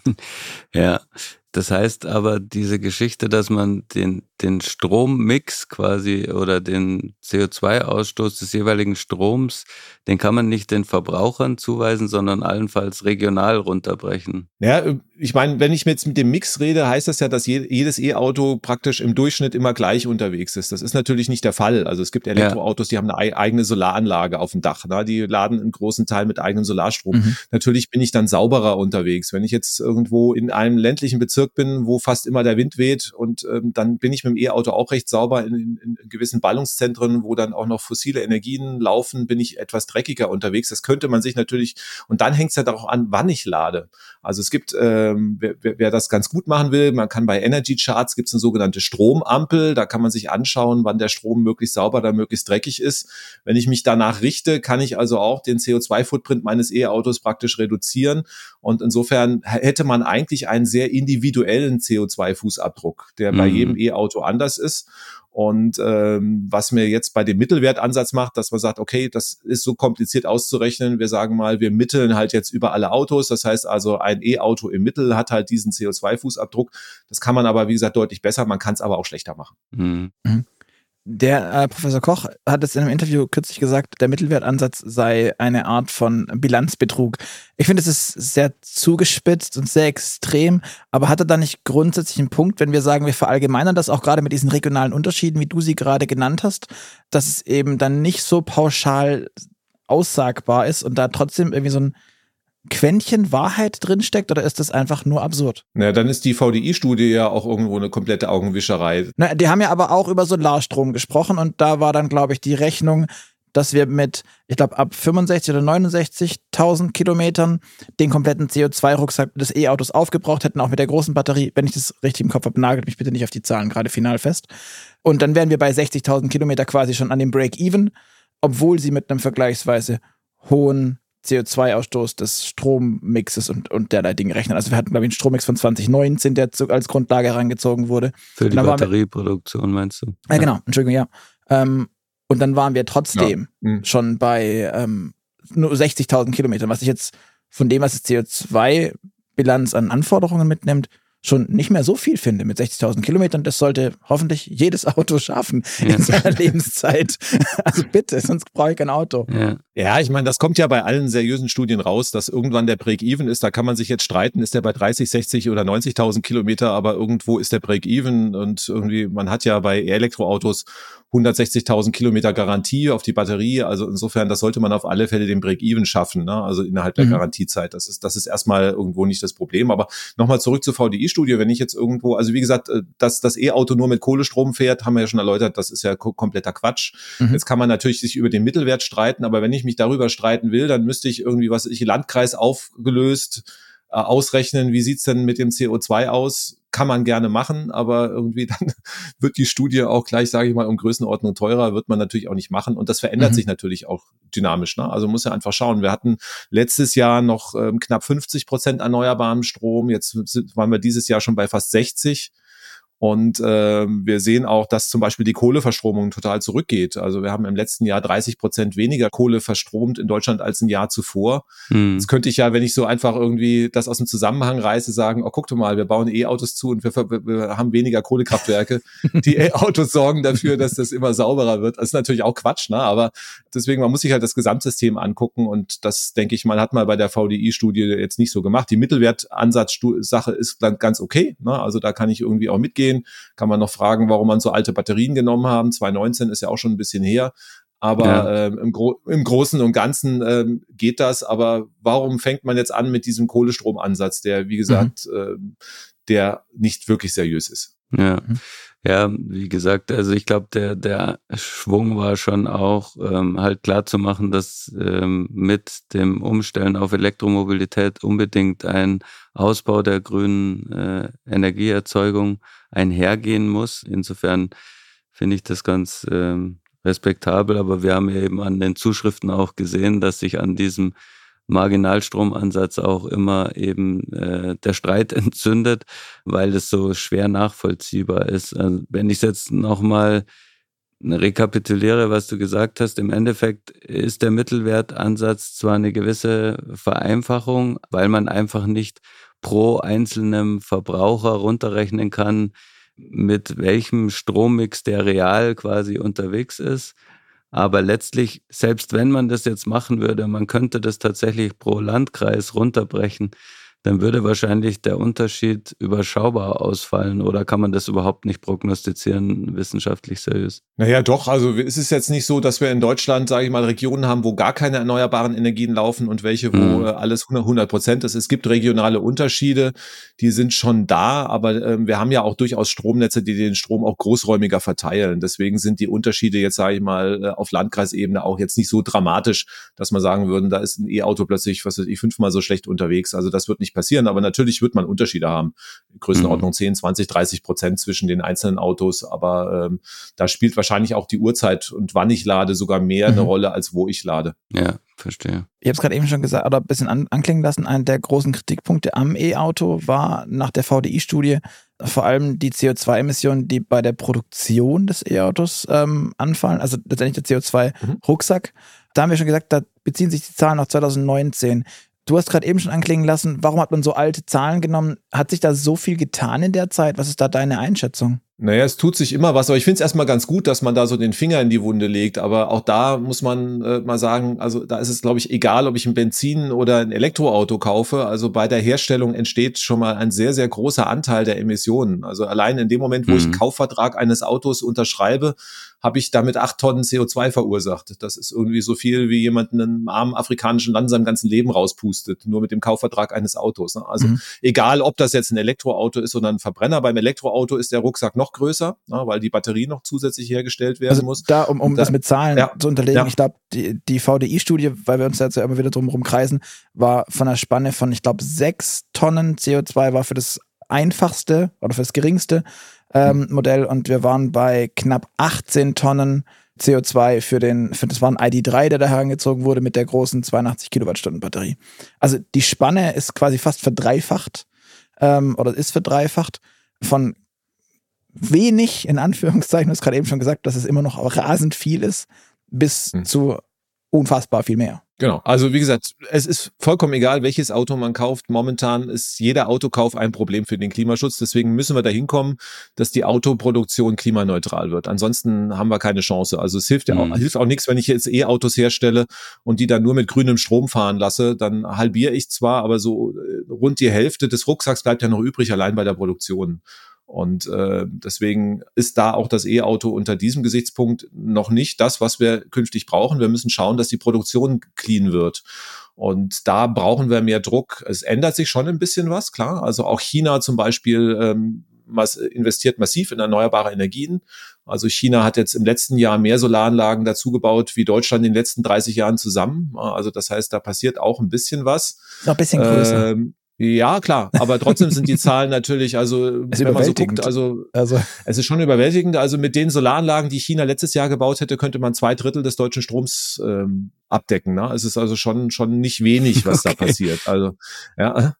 [SPEAKER 2] Ja, das heißt aber, diese Geschichte, dass man den Strommix quasi oder den CO2-Ausstoß des jeweiligen Stroms, den kann man nicht den Verbrauchern zuweisen, sondern allenfalls regional runterbrechen.
[SPEAKER 3] Ja, ich meine, wenn ich jetzt mit dem Mix rede, heißt das ja, dass jedes E-Auto praktisch im Durchschnitt immer gleich unterwegs ist. Das ist natürlich nicht der Fall. Also es gibt Elektroautos, die haben eine eigene Solaranlage auf dem Dach. Ne? Die laden einen großen Teil mit eigenem Solarstrom. Natürlich bin ich dann sauberer unterwegs. Wenn ich jetzt irgendwo in einem ländlichen Bezirk Bezirk bin, wo fast immer der Wind weht und dann bin ich mit dem E-Auto auch recht sauber. In gewissen Ballungszentren, wo dann auch noch fossile Energien laufen, bin ich etwas dreckiger unterwegs. Das könnte man sich natürlich, und dann hängt es ja darauf an, wann ich lade. Also es gibt, wer das ganz gut machen will, man kann bei Energy Charts, gibt es eine sogenannte Stromampel, da kann man sich anschauen, wann der Strom möglichst sauber oder möglichst dreckig ist. Wenn ich mich danach richte, kann ich also auch den CO2-Footprint meines E-Autos praktisch reduzieren. Und insofern hätte man eigentlich einen sehr individuellen CO2-Fußabdruck, der bei jedem E-Auto anders ist. Und was mir jetzt bei dem Mittelwertansatz macht, dass man sagt, okay, das ist so kompliziert auszurechnen. Wir sagen mal, wir mitteln halt jetzt über alle Autos. Das heißt also, ein E-Auto im Mittel hat halt diesen CO2-Fußabdruck. Das kann man aber, wie gesagt, deutlich besser. Man kann es aber auch schlechter machen.
[SPEAKER 1] Mhm. Der Professor Koch hat es in einem Interview kürzlich gesagt, der Mittelwertansatz sei eine Art von Bilanzbetrug. Ich finde, es ist sehr zugespitzt und sehr extrem, aber hat er da nicht grundsätzlich einen Punkt, wenn wir sagen, wir verallgemeinern das auch gerade mit diesen regionalen Unterschieden, wie du sie gerade genannt hast, dass es eben dann nicht so pauschal aussagbar ist und da trotzdem irgendwie so ein Quäntchen Wahrheit drinsteckt, oder ist das einfach nur absurd?
[SPEAKER 3] Na, dann ist die VDI-Studie ja auch irgendwo eine komplette Augenwischerei.
[SPEAKER 1] Na, die haben ja aber auch über Solarstrom gesprochen und da war dann, glaube ich, die Rechnung, dass wir mit, ich glaube, ab 65.000 oder 69.000 Kilometern den kompletten CO2-Rucksack des E-Autos aufgebraucht hätten, auch mit der großen Batterie. Wenn ich das richtig im Kopf habe, nagelt mich bitte nicht auf die Zahlen gerade final fest. Und dann wären wir bei 60.000 Kilometer quasi schon an dem Break-Even, obwohl sie mit einem vergleichsweise hohen CO2-Ausstoß des Strommixes und derlei Dinge rechnen. Also wir hatten, glaube ich, einen Strommix von 2019, der als Grundlage herangezogen wurde.
[SPEAKER 2] Für die Batterieproduktion meinst du?
[SPEAKER 1] Ja, genau, Entschuldigung, ja. Und dann waren wir trotzdem schon bei nur 60.000 Kilometern, was ich jetzt von dem, was die CO2-Bilanz an Anforderungen mitnimmt, schon nicht mehr so viel finde mit 60.000 Kilometern. Das sollte hoffentlich jedes Auto schaffen in seiner Lebenszeit. Also bitte, sonst brauche ich kein Auto.
[SPEAKER 3] Ja, ich meine, das kommt ja bei allen seriösen Studien raus, dass irgendwann der Break-Even ist. Da kann man sich jetzt streiten, ist der bei 30, 60 oder 90.000 Kilometer, aber irgendwo ist der Break-Even und irgendwie, man hat ja bei Elektroautos 160.000 Kilometer Garantie auf die Batterie. Also insofern, das sollte man auf alle Fälle den Break-Even schaffen, ne? Also innerhalb der Garantiezeit. Das ist erstmal irgendwo nicht das Problem. Aber nochmal zurück zur VDI-Studie. Wenn ich jetzt irgendwo, also wie gesagt, dass das E-Auto nur mit Kohlestrom fährt, haben wir ja schon erläutert, das ist ja kompletter Quatsch. Jetzt kann man natürlich sich über den Mittelwert streiten, aber wenn ich mich darüber streiten will, dann müsste ich irgendwie, Landkreis aufgelöst, ausrechnen, wie sieht's denn mit dem CO2 aus? Kann man gerne machen, aber irgendwie dann wird die Studie auch gleich, sage ich mal, um Größenordnung teurer, wird man natürlich auch nicht machen. Und das verändert sich natürlich auch dynamisch, ne? Also muss ja einfach schauen. Wir hatten letztes Jahr noch knapp 50% erneuerbaren Strom. Jetzt waren wir dieses Jahr schon bei fast 60%. Und wir sehen auch, dass zum Beispiel die Kohleverstromung total zurückgeht. Also wir haben im letzten Jahr 30% weniger Kohle verstromt in Deutschland als ein Jahr zuvor. Jetzt könnte ich ja, wenn ich so einfach irgendwie das aus dem Zusammenhang reiße, sagen, oh, guck doch mal, wir bauen E-Autos zu und wir haben weniger Kohlekraftwerke. Die E-Autos sorgen dafür, dass das immer sauberer wird. Das ist natürlich auch Quatsch, ne? Aber deswegen, man muss sich halt das Gesamtsystem angucken und das, denke ich mal, hat man bei der VDI-Studie jetzt nicht so gemacht. Die Mittelwertansatzsache ist dann ganz okay, ne? Also da kann ich irgendwie auch mitgehen. Kann man noch fragen, warum man so alte Batterien genommen haben. 2019 ist ja auch schon ein bisschen her. Aber im Großen und Ganzen geht das. Aber warum fängt man jetzt an mit diesem Kohlestromansatz, der, wie gesagt, der nicht wirklich seriös ist?
[SPEAKER 2] Ja, wie gesagt, also ich glaube, der Schwung war schon auch halt klar zu machen, dass mit dem Umstellen auf Elektromobilität unbedingt ein Ausbau der grünen Energieerzeugung einhergehen muss. Insofern finde ich das ganz respektabel, aber wir haben ja eben an den Zuschriften auch gesehen, dass sich an diesem Marginalstromansatz auch immer eben der Streit entzündet, weil es so schwer nachvollziehbar ist. Also wenn ich jetzt nochmal rekapituliere, was du gesagt hast, im Endeffekt ist der Mittelwertansatz zwar eine gewisse Vereinfachung, weil man einfach nicht pro einzelnem Verbraucher runterrechnen kann, mit welchem Strommix der real quasi unterwegs ist. Aber letztlich, selbst wenn man das jetzt machen würde, man könnte das tatsächlich pro Landkreis runterbrechen, dann würde wahrscheinlich der Unterschied überschaubar ausfallen, oder kann man das überhaupt nicht prognostizieren, wissenschaftlich seriös?
[SPEAKER 3] Naja, doch, also es ist jetzt nicht so, dass wir in Deutschland, sage ich mal, Regionen haben, wo gar keine erneuerbaren Energien laufen und welche, wo alles 100% ist. Es gibt regionale Unterschiede, die sind schon da, aber wir haben ja auch durchaus Stromnetze, die den Strom auch großräumiger verteilen. Deswegen sind die Unterschiede jetzt, sage ich mal, auf Landkreisebene auch jetzt nicht so dramatisch, dass man sagen würde, da ist ein E-Auto plötzlich, was weiß ich, 5-mal so schlecht unterwegs. Also das wird nicht passieren, aber natürlich wird man Unterschiede haben. Größenordnung 10, 20, 30% zwischen den einzelnen Autos, aber da spielt wahrscheinlich auch die Uhrzeit und wann ich lade sogar mehr eine Rolle, als wo ich lade.
[SPEAKER 2] Ja, verstehe.
[SPEAKER 1] Ich habe es gerade eben schon gesagt, oder ein bisschen anklingen lassen, einer der großen Kritikpunkte am E-Auto war nach der VDI-Studie vor allem die CO2-Emissionen, die bei der Produktion des E-Autos anfallen, also letztendlich der CO2-Rucksack. Da haben wir schon gesagt, da beziehen sich die Zahlen auf 2019. Du hast gerade eben schon anklingen lassen, warum hat man so alte Zahlen genommen? Hat sich da so viel getan in der Zeit? Was ist da deine Einschätzung?
[SPEAKER 3] Naja, es tut sich immer was, aber ich finde es erstmal ganz gut, dass man da so den Finger in die Wunde legt, aber auch da muss man mal sagen, also da ist es, glaube ich, egal, ob ich ein Benzin- oder ein Elektroauto kaufe, also bei der Herstellung entsteht schon mal ein sehr, sehr großer Anteil der Emissionen. Also allein in dem Moment, wo ich einen Kaufvertrag eines Autos unterschreibe, habe ich damit 8 Tonnen CO2 verursacht. Das ist irgendwie so viel, wie jemand in einem armen afrikanischen Land seinem ganzen Leben rauspustet, nur mit dem Kaufvertrag eines Autos. Also egal, ob das jetzt ein Elektroauto ist oder ein Verbrenner, beim Elektroauto ist der Rucksack noch größer, weil die Batterie noch zusätzlich hergestellt werden muss.
[SPEAKER 1] Da, um das mit Zahlen zu unterlegen, ich glaube, die VDI-Studie, weil wir uns jetzt ja immer wieder drum rumkreisen, war von einer Spanne von, ich glaube, 6 Tonnen CO2 war für das einfachste oder für das geringste Modell, und wir waren bei knapp 18 Tonnen CO2 für das war ein ID.3, der da herangezogen wurde mit der großen 82 Kilowattstunden Batterie. Also die Spanne ist quasi fast verdreifacht oder ist verdreifacht von wenig, in Anführungszeichen, du hast gerade eben schon gesagt, dass es immer noch rasend viel ist, bis zu unfassbar viel mehr.
[SPEAKER 3] Genau, also wie gesagt, es ist vollkommen egal, welches Auto man kauft. Momentan ist jeder Autokauf ein Problem für den Klimaschutz. Deswegen müssen wir dahin kommen, dass die Autoproduktion klimaneutral wird. Ansonsten haben wir keine Chance. Also es hilft auch nichts, wenn ich jetzt E-Autos herstelle und die dann nur mit grünem Strom fahren lasse. Dann halbiere ich zwar, aber so rund die Hälfte des Rucksacks bleibt ja noch übrig, allein bei der Produktion. Und deswegen ist da auch das E-Auto unter diesem Gesichtspunkt noch nicht das, was wir künftig brauchen. Wir müssen schauen, dass die Produktion clean wird. Und da brauchen wir mehr Druck. Es ändert sich schon ein bisschen was, klar. Also auch China zum Beispiel investiert massiv in erneuerbare Energien. Also China hat jetzt im letzten Jahr mehr Solaranlagen dazu gebaut wie Deutschland in den letzten 30 Jahren zusammen. Also das heißt, da passiert auch ein bisschen was.
[SPEAKER 1] Noch ein bisschen größer.
[SPEAKER 3] Ja, klar, aber trotzdem sind die Zahlen natürlich, also wenn man so guckt, also es ist schon überwältigend. Also mit den Solaranlagen, die China letztes Jahr gebaut hätte, könnte man 2/3 des deutschen Stroms abdecken. Ne? Es ist also schon nicht wenig, was da passiert. Also ja.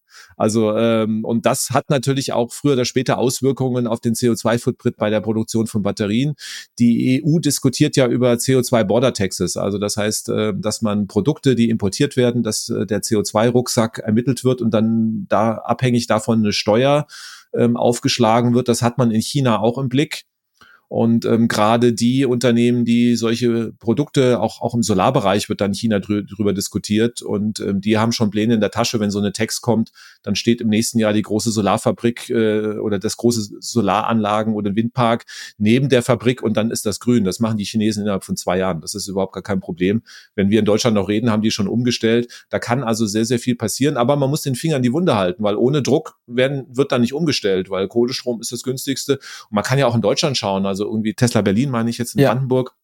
[SPEAKER 3] Und das hat natürlich auch früher oder später Auswirkungen auf den CO2-Footprint bei der Produktion von Batterien. Die EU diskutiert ja über CO2-Border-Taxes, also das heißt, dass man Produkte, die importiert werden, dass der CO2-Rucksack ermittelt wird und dann da abhängig davon eine Steuer aufgeschlagen wird. Das hat man in China auch im Blick. Und gerade die Unternehmen, die solche Produkte, auch im Solarbereich wird dann China drüber diskutiert, und die haben schon Pläne in der Tasche. Wenn so eine Tax kommt, dann steht im nächsten Jahr die große Solarfabrik oder das große Solaranlagen oder Windpark neben der Fabrik, und dann ist das grün. Das machen die Chinesen innerhalb von 2 Jahren. Das ist überhaupt gar kein Problem. Wenn wir in Deutschland noch reden, haben die schon umgestellt. Da kann also sehr, sehr viel passieren, aber man muss den Finger in die Wunde halten, weil ohne Druck wird dann nicht umgestellt, weil Kohlestrom ist das günstigste. Und man kann ja auch in Deutschland schauen, also irgendwie Tesla Berlin, meine ich jetzt in Brandenburg.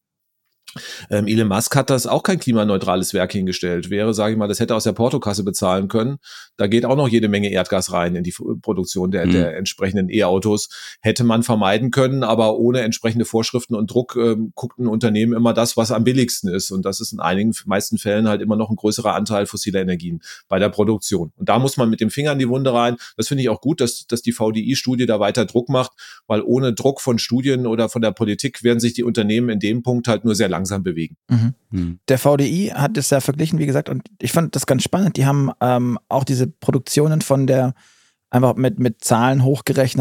[SPEAKER 3] Elon Musk hat das auch kein klimaneutrales Werk hingestellt. Wäre, sage ich mal, das hätte aus der Portokasse bezahlen können. Da geht auch noch jede Menge Erdgas rein in die Produktion der entsprechenden E-Autos. Hätte man vermeiden können, aber ohne entsprechende Vorschriften und Druck guckt ein Unternehmen immer das, was am billigsten ist. Und das ist in meisten Fällen halt immer noch ein größerer Anteil fossiler Energien bei der Produktion. Und da muss man mit dem Finger in die Wunde rein. Das finde ich auch gut, dass die VDI-Studie da weiter Druck macht, weil ohne Druck von Studien oder von der Politik werden sich die Unternehmen in dem Punkt halt nur sehr langsam bewegen.
[SPEAKER 1] Der VDI hat es ja verglichen, wie gesagt, und ich fand das ganz spannend. Die haben auch diese Produktionen von der einfach mit Zahlen hochgerechnet,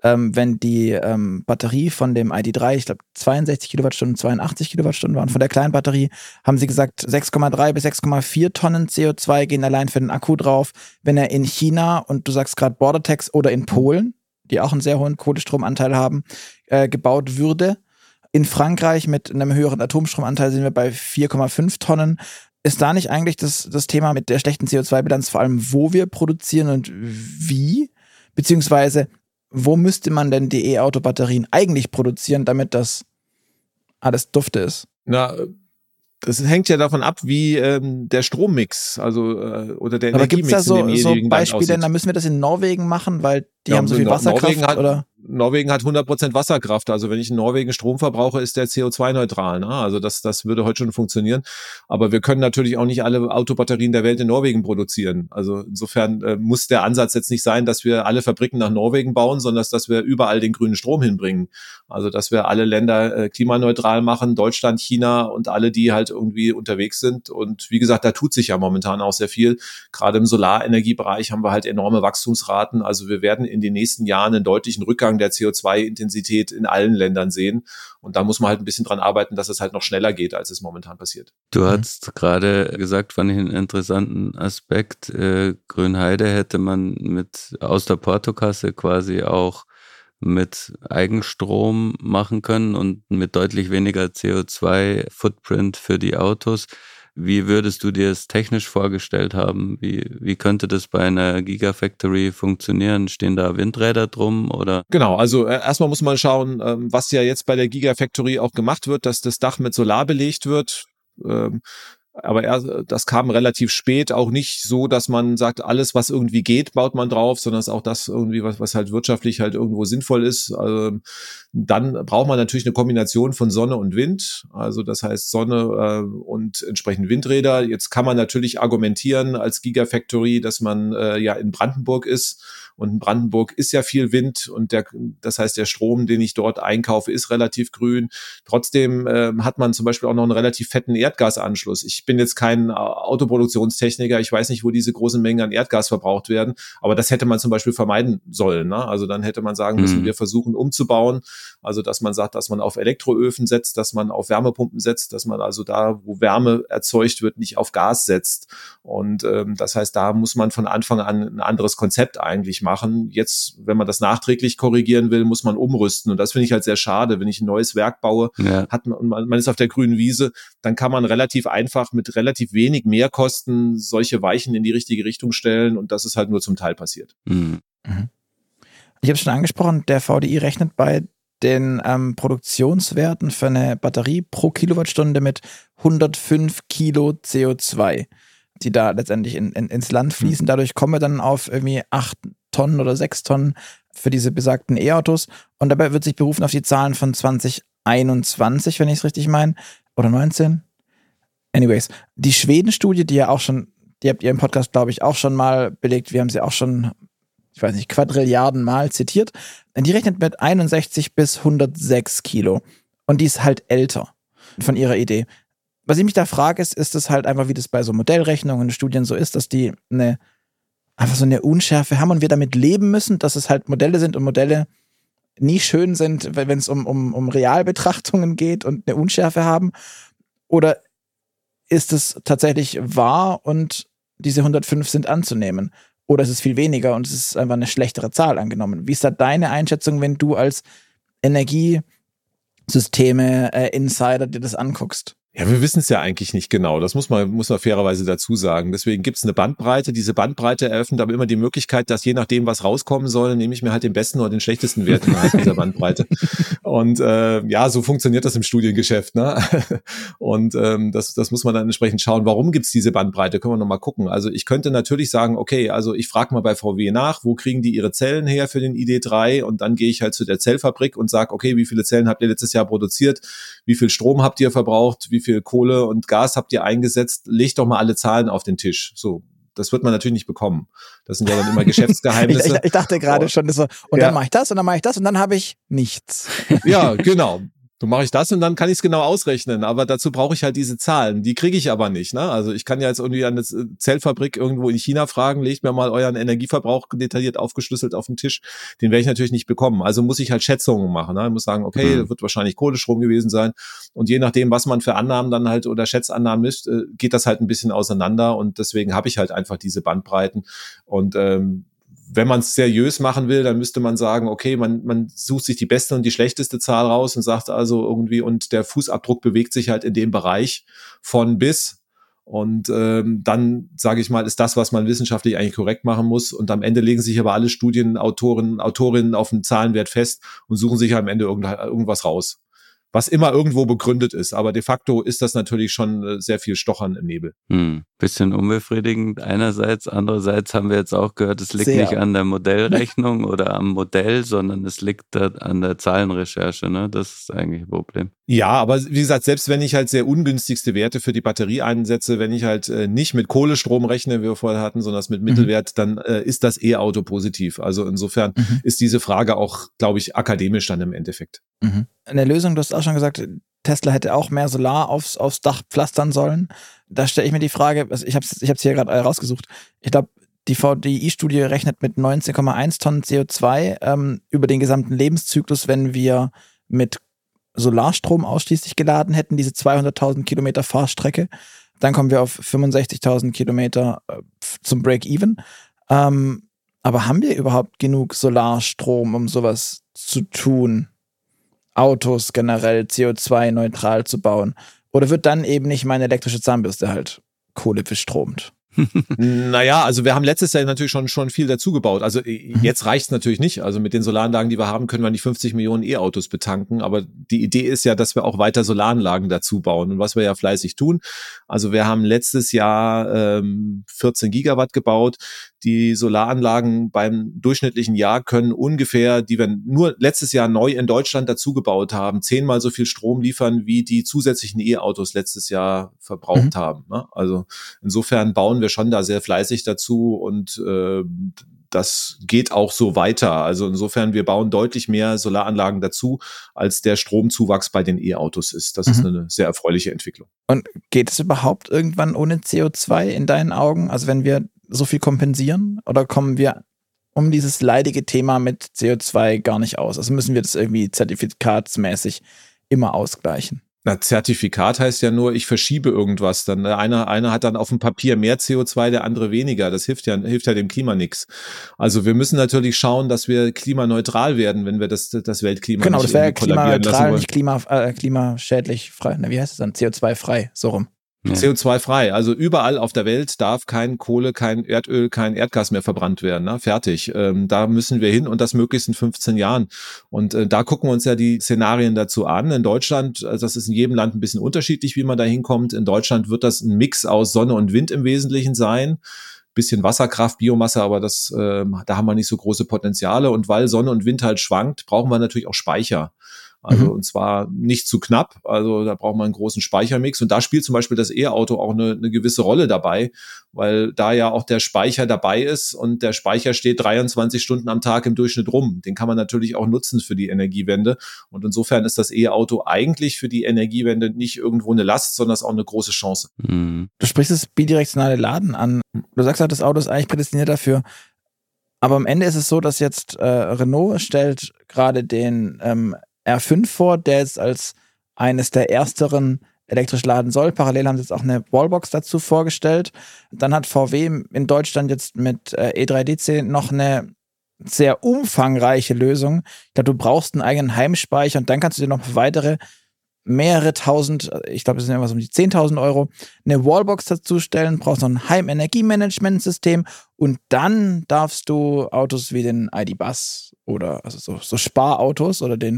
[SPEAKER 1] wenn die Batterie von dem ID.3, ich glaube 62 Kilowattstunden, 82 Kilowattstunden waren von der kleinen Batterie, haben sie gesagt 6,3 bis 6,4 Tonnen CO2 gehen allein für den Akku drauf, wenn er in China und du sagst gerade Bordertex oder in Polen, die auch einen sehr hohen Kohlestromanteil haben, gebaut würde. In Frankreich mit einem höheren Atomstromanteil sind wir bei 4,5 Tonnen. Ist da nicht eigentlich das Thema mit der schlechten CO2-Bilanz vor allem, wo wir produzieren und wie? Beziehungsweise, wo müsste man denn die E-Auto-Batterien eigentlich produzieren, damit das alles dufte ist?
[SPEAKER 3] Na, das hängt ja davon ab, wie der Strommix, also oder der
[SPEAKER 1] Aber gibt es da
[SPEAKER 3] Energiemix in dem
[SPEAKER 1] so
[SPEAKER 3] jeweiligen Land
[SPEAKER 1] Beispiele,
[SPEAKER 3] aussieht.
[SPEAKER 1] dann müssen wir das in Norwegen machen, weil die
[SPEAKER 3] Ja,
[SPEAKER 1] haben so viel Wasserkraft, oder?
[SPEAKER 3] Norwegen hat 100% Wasserkraft. Also wenn ich in Norwegen Strom verbrauche, ist der CO2-neutral. Ne? Also das würde heute schon funktionieren. Aber wir können natürlich auch nicht alle Autobatterien der Welt in Norwegen produzieren. Also insofern muss der Ansatz jetzt nicht sein, dass wir alle Fabriken nach Norwegen bauen, sondern dass wir überall den grünen Strom hinbringen. Also dass wir alle Länder klimaneutral machen, Deutschland, China und alle, die halt irgendwie unterwegs sind. Und wie gesagt, da tut sich ja momentan auch sehr viel. Gerade im Solarenergiebereich haben wir halt enorme Wachstumsraten. Also wir werden in den nächsten Jahren einen deutlichen Rückgang der CO2-Intensität in allen Ländern sehen. Und da muss man halt ein bisschen dran arbeiten, dass es halt noch schneller geht, als es momentan passiert.
[SPEAKER 2] Du hast gerade gesagt, fand ich einen interessanten Aspekt, Grünheide hätte man aus der Portokasse quasi auch mit Eigenstrom machen können und mit deutlich weniger CO2-Footprint für die Autos. Wie würdest du dir es technisch vorgestellt haben? Wie könnte das bei einer Gigafactory funktionieren? Stehen da Windräder drum oder?
[SPEAKER 3] Genau, also erstmal muss man schauen, was ja jetzt bei der Gigafactory auch gemacht wird, dass das Dach mit Solar belegt wird. Aber das kam relativ spät, auch nicht so, dass man sagt, alles, was irgendwie geht, baut man drauf, sondern es ist auch das irgendwie, was halt wirtschaftlich halt irgendwo sinnvoll ist. Dann braucht man natürlich eine Kombination von Sonne und Wind, also das heißt Sonne und entsprechend Windräder. Jetzt kann man natürlich argumentieren als Gigafactory, dass man ja in Brandenburg ist und in Brandenburg ist ja viel Wind und das heißt, der Strom, den ich dort einkaufe, ist relativ grün. Trotzdem hat man zum Beispiel auch noch einen relativ fetten Erdgasanschluss. Ich bin jetzt kein Autoproduktionstechniker, ich weiß nicht, wo diese großen Mengen an Erdgas verbraucht werden, aber das hätte man zum Beispiel vermeiden sollen. Ne? Also dann hätte man sagen müssen, wir versuchen umzubauen, also dass man sagt, dass man auf Elektroöfen setzt, dass man auf Wärmepumpen setzt, dass man also da, wo Wärme erzeugt wird, nicht auf Gas setzt. Und das heißt, da muss man von Anfang an ein anderes Konzept eigentlich machen. Jetzt, wenn man das nachträglich korrigieren will, muss man umrüsten. Und das finde ich halt sehr schade. Wenn ich ein neues Werk baue, hat man ist auf der grünen Wiese, dann kann man relativ einfach mit relativ wenig Mehrkosten solche Weichen in die richtige Richtung stellen. Und das ist halt nur zum Teil passiert.
[SPEAKER 1] Mhm. Ich habe es schon angesprochen, der VDI rechnet bei den Produktionswerten für eine Batterie pro Kilowattstunde mit 105 Kilo CO2, die da letztendlich ins Land fließen. Dadurch kommen wir dann auf irgendwie 8 Tonnen oder 6 Tonnen für diese besagten E-Autos. Und dabei wird sich berufen auf die Zahlen von 2021, wenn ich es richtig meine, oder 19. Anyways, die Schweden-Studie, die habt ihr im Podcast, glaube ich, auch schon mal belegt. Wir haben sie auch schon, ich weiß nicht, Quadrilliarden Mal zitiert. Die rechnet mit 61 bis 106 Kilo. Und die ist halt älter von ihrer Idee. Was ich mich da frage, ist es halt einfach, wie das bei so Modellrechnungen und Studien so ist, dass die einfach so eine Unschärfe haben und wir damit leben müssen, dass es halt Modelle sind und Modelle nie schön sind, wenn es um Realbetrachtungen geht und eine Unschärfe haben. Oder ist es tatsächlich wahr und diese 105 sind anzunehmen? Oder ist es viel weniger und es ist einfach eine schlechtere Zahl angenommen? Wie ist da deine Einschätzung, wenn du als Energiesysteme-Insider dir das anguckst?
[SPEAKER 3] Ja, wir wissen es ja eigentlich nicht genau. Das muss man fairerweise dazu sagen. Deswegen gibt es eine Bandbreite. Diese Bandbreite eröffnet aber immer die Möglichkeit, dass je nachdem, was rauskommen soll, nehme ich mir halt den besten oder den schlechtesten Wert innerhalb dieser Bandbreite. Und ja, so funktioniert das im Studiengeschäft. Ne? Und das muss man dann entsprechend schauen. Warum gibt es diese Bandbreite? Können wir nochmal gucken. Also ich könnte natürlich sagen, okay, also ich frage mal bei VW nach, wo kriegen die ihre Zellen her für den ID.3? Und dann gehe ich halt zu der Zellfabrik und sage, okay, wie viele Zellen habt ihr letztes Jahr produziert? Wie viel Strom habt ihr verbraucht? Wie viel Kohle und Gas habt ihr eingesetzt? Legt doch mal alle Zahlen auf den Tisch. So, das wird man natürlich nicht bekommen. Das sind ja dann immer Geschäftsgeheimnisse.
[SPEAKER 1] ich dachte gerade schon, so, und dann mache ich das und dann mache ich das und dann habe ich nichts.
[SPEAKER 3] Ja, genau. So mache ich das und dann kann ich es genau ausrechnen. Aber dazu brauche ich halt diese Zahlen. Die kriege ich aber nicht. Ne? Also ich kann ja jetzt irgendwie eine Zellfabrik irgendwo in China fragen, legt mir mal euren Energieverbrauch detailliert aufgeschlüsselt auf den Tisch. Den werde ich natürlich nicht bekommen. Also muss ich halt Schätzungen machen. Ne? Ich muss sagen, okay, wird wahrscheinlich Kohlestrom gewesen sein. Und je nachdem, was man für Annahmen dann halt oder Schätzannahmen ist, geht das halt ein bisschen auseinander. Und deswegen habe ich halt einfach diese Bandbreiten. Und wenn man es seriös machen will, dann müsste man sagen, okay, man sucht sich die beste und die schlechteste Zahl raus und sagt also irgendwie, und der Fußabdruck bewegt sich halt in dem Bereich von bis. Und dann, sage ich mal, ist das, was man wissenschaftlich eigentlich korrekt machen muss. Und am Ende legen sich aber alle Studienautorinnen, Autorinnen auf einen Zahlenwert fest und suchen sich am Ende irgendwas raus, was immer irgendwo begründet ist. Aber de facto ist das natürlich schon sehr viel Stochern im Nebel.
[SPEAKER 2] Bisschen unbefriedigend einerseits. Andererseits haben wir jetzt auch gehört, es liegt nicht an der Modellrechnung oder am Modell, sondern es liegt an der Zahlenrecherche. Ne? Das ist eigentlich ein Problem.
[SPEAKER 3] Ja, aber wie gesagt, selbst wenn ich halt sehr ungünstigste Werte für die Batterie einsetze, wenn ich halt nicht mit Kohlestrom rechne, wie wir vorher hatten, sondern mit Mittelwert, dann ist das E-Auto positiv. Also insofern ist diese Frage auch, glaube ich, akademisch dann im Endeffekt.
[SPEAKER 1] Eine Lösung, du hast auch schon gesagt, Tesla hätte auch mehr Solar aufs Dach pflastern sollen. Da stelle ich mir die Frage, also ich habe es hier gerade rausgesucht, ich glaube, die VDI-Studie rechnet mit 19,1 Tonnen CO2 über den gesamten Lebenszyklus, wenn wir mit Solarstrom ausschließlich geladen hätten, diese 200.000 Kilometer Fahrstrecke. Dann kommen wir auf 65.000 Kilometer zum Break-Even. Aber haben wir überhaupt genug Solarstrom, um sowas zu tun? Autos generell CO2-neutral zu bauen? Oder wird dann eben nicht meine elektrische Zahnbürste halt Kohle bestromt?
[SPEAKER 3] Naja, also wir haben letztes Jahr natürlich schon viel dazu gebaut. Also jetzt reicht's natürlich nicht. Also mit den Solaranlagen, die wir haben, können wir nicht 50 Millionen E-Autos betanken. Aber die Idee ist ja, dass wir auch weiter Solaranlagen dazu bauen. Und was wir ja fleißig tun. Also wir haben letztes Jahr 14 Gigawatt gebaut. Die Solaranlagen beim durchschnittlichen Jahr können ungefähr, die wir nur letztes Jahr neu in Deutschland dazu gebaut haben, 10-mal so viel Strom liefern, wie die zusätzlichen E-Autos letztes Jahr verbraucht haben. Ne? Also insofern bauen wir schon da sehr fleißig dazu und das geht auch so weiter. Also insofern, wir bauen deutlich mehr Solaranlagen dazu, als der Stromzuwachs bei den E-Autos ist. Das ist eine sehr erfreuliche Entwicklung.
[SPEAKER 1] Und geht es überhaupt irgendwann ohne CO2 in deinen Augen? Also wenn wir so viel kompensieren, oder kommen wir um dieses leidige Thema mit CO2 gar nicht aus? Also müssen wir das irgendwie zertifikatsmäßig immer ausgleichen?
[SPEAKER 3] Na, Zertifikat heißt ja nur, ich verschiebe irgendwas. Dann der eine hat dann auf dem Papier mehr CO2, der andere weniger. Das hilft ja dem Klima nichts. Also wir müssen natürlich schauen, dass wir klimaneutral werden, wenn wir das Weltklima
[SPEAKER 1] genau,
[SPEAKER 3] nicht
[SPEAKER 1] das wäre
[SPEAKER 3] kollabieren
[SPEAKER 1] klimaneutral,
[SPEAKER 3] lassen
[SPEAKER 1] nicht klimaschädlich frei. Na, wie heißt es dann? CO2-frei, so rum.
[SPEAKER 3] CO2-frei. Also überall auf der Welt darf kein Kohle, kein Erdöl, kein Erdgas mehr verbrannt werden. Ne? Fertig. Da müssen wir hin und das möglichst in 15 Jahren. Und da gucken wir uns ja die Szenarien dazu an. In Deutschland, also das ist in jedem Land ein bisschen unterschiedlich, wie man da hinkommt. In Deutschland wird das ein Mix aus Sonne und Wind im Wesentlichen sein. Bisschen Wasserkraft, Biomasse, aber da haben wir nicht so große Potenziale. Und weil Sonne und Wind halt schwankt, brauchen wir natürlich auch Speicher. Also und zwar nicht zu knapp, also da braucht man einen großen Speichermix und da spielt zum Beispiel das E-Auto auch eine gewisse Rolle dabei, weil da ja auch der Speicher dabei ist und der Speicher steht 23 Stunden am Tag im Durchschnitt rum. Den kann man natürlich auch nutzen für die Energiewende und insofern ist das E-Auto eigentlich für die Energiewende nicht irgendwo eine Last, sondern ist auch eine große Chance.
[SPEAKER 1] Du sprichst das bidirektionale Laden an. Du sagst halt, das Auto ist eigentlich prädestiniert dafür. Aber am Ende ist es so, dass jetzt Renault stellt gerade den R5 vor, der jetzt als eines der ersteren elektrisch laden soll. Parallel haben sie jetzt auch eine Wallbox dazu vorgestellt. Dann hat VW in Deutschland jetzt mit E3DC noch eine sehr umfangreiche Lösung. Ich glaube, du brauchst einen eigenen Heimspeicher und dann kannst du dir noch weitere mehrere tausend, ich glaube, es sind immer so um die 10.000 Euro, eine Wallbox dazu stellen, brauchst noch ein Heimenergiemanagementsystem und dann darfst du Autos wie den ID.Buzz oder also so Sparautos oder den